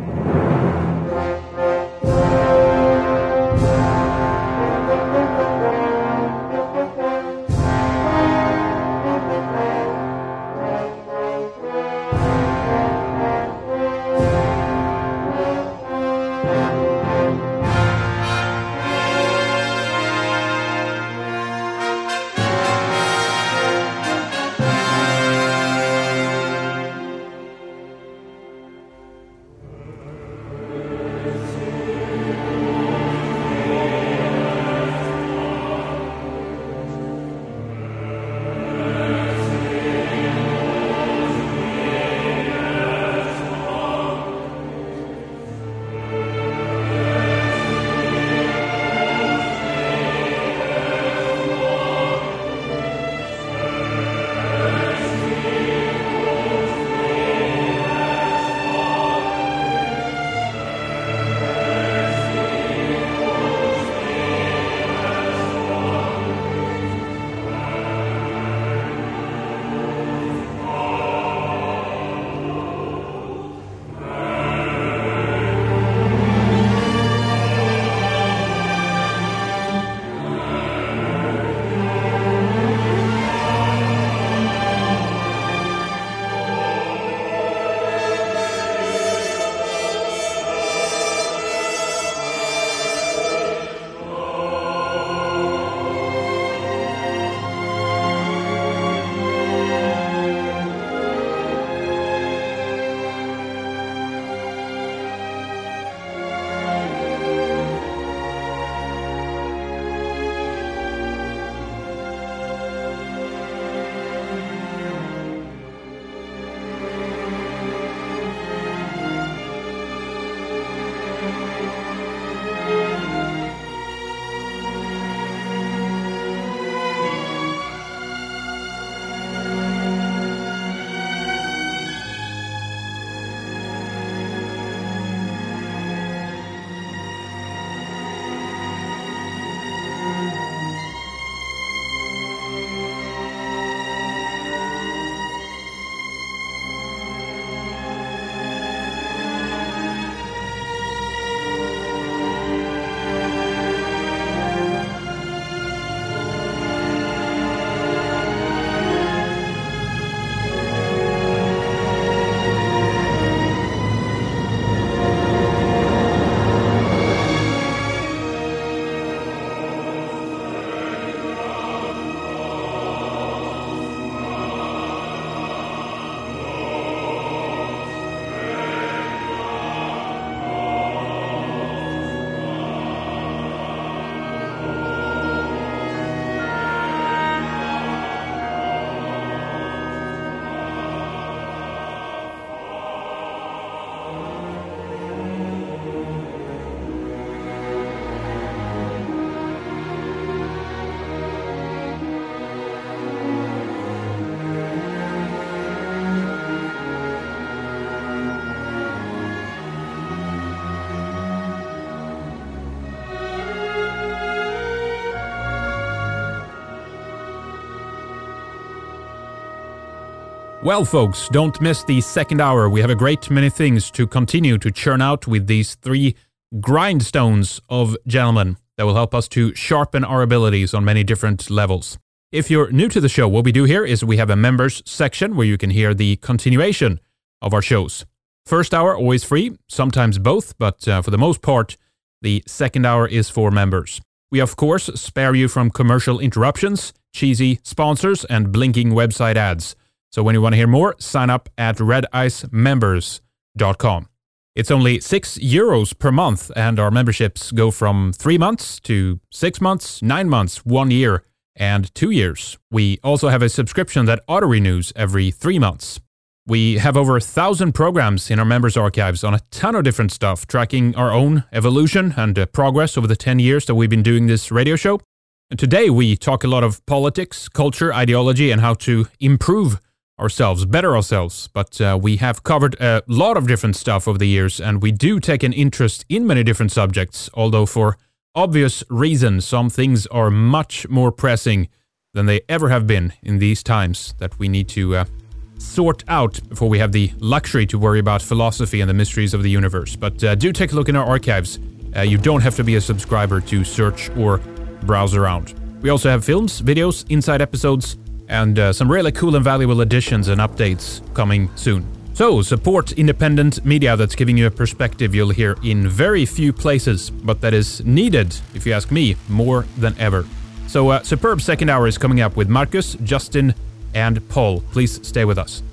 Well, folks, don't miss the second hour. We have a great many things to continue to churn out with these 3 grindstones of gentlemen that will help us to sharpen our abilities on many different levels. If you're new to the show, what we do here is we have a members section where you can hear the continuation of our shows. First hour, always free, sometimes both, but for the most part, the second hour is for members. We, of course, spare you from commercial interruptions, cheesy sponsors, and blinking website ads. So when you want to hear more, sign up at redicemembers.com. It's only €6 per month, and our memberships go from 3 months to 6 months, 9 months, 1 year, and 2 years. We also have a subscription that auto-renews every 3 months. We have over 1,000 programs in our members' archives on a ton of different stuff, tracking our own evolution and progress over the 10 years that we've been doing this radio show. And today we talk a lot of politics, culture, ideology, and how to improve ourselves, better ourselves. But we have covered a lot of different stuff over the years, and we do take an interest in many different subjects, although for obvious reasons, some things are much more pressing than they ever have been in these times that we need to sort out before we have the luxury to worry about philosophy and the mysteries of the universe. But do take a look in our archives. You don't have to be a subscriber to search or browse around. We also have films, videos, inside episodes, and some really cool and valuable additions and updates coming soon. So, support independent media that's giving you a perspective you'll hear in very few places, but that is needed, if you ask me, more than ever. So, superb second hour is coming up with Marcus, Justin, and Paul. Please stay with us.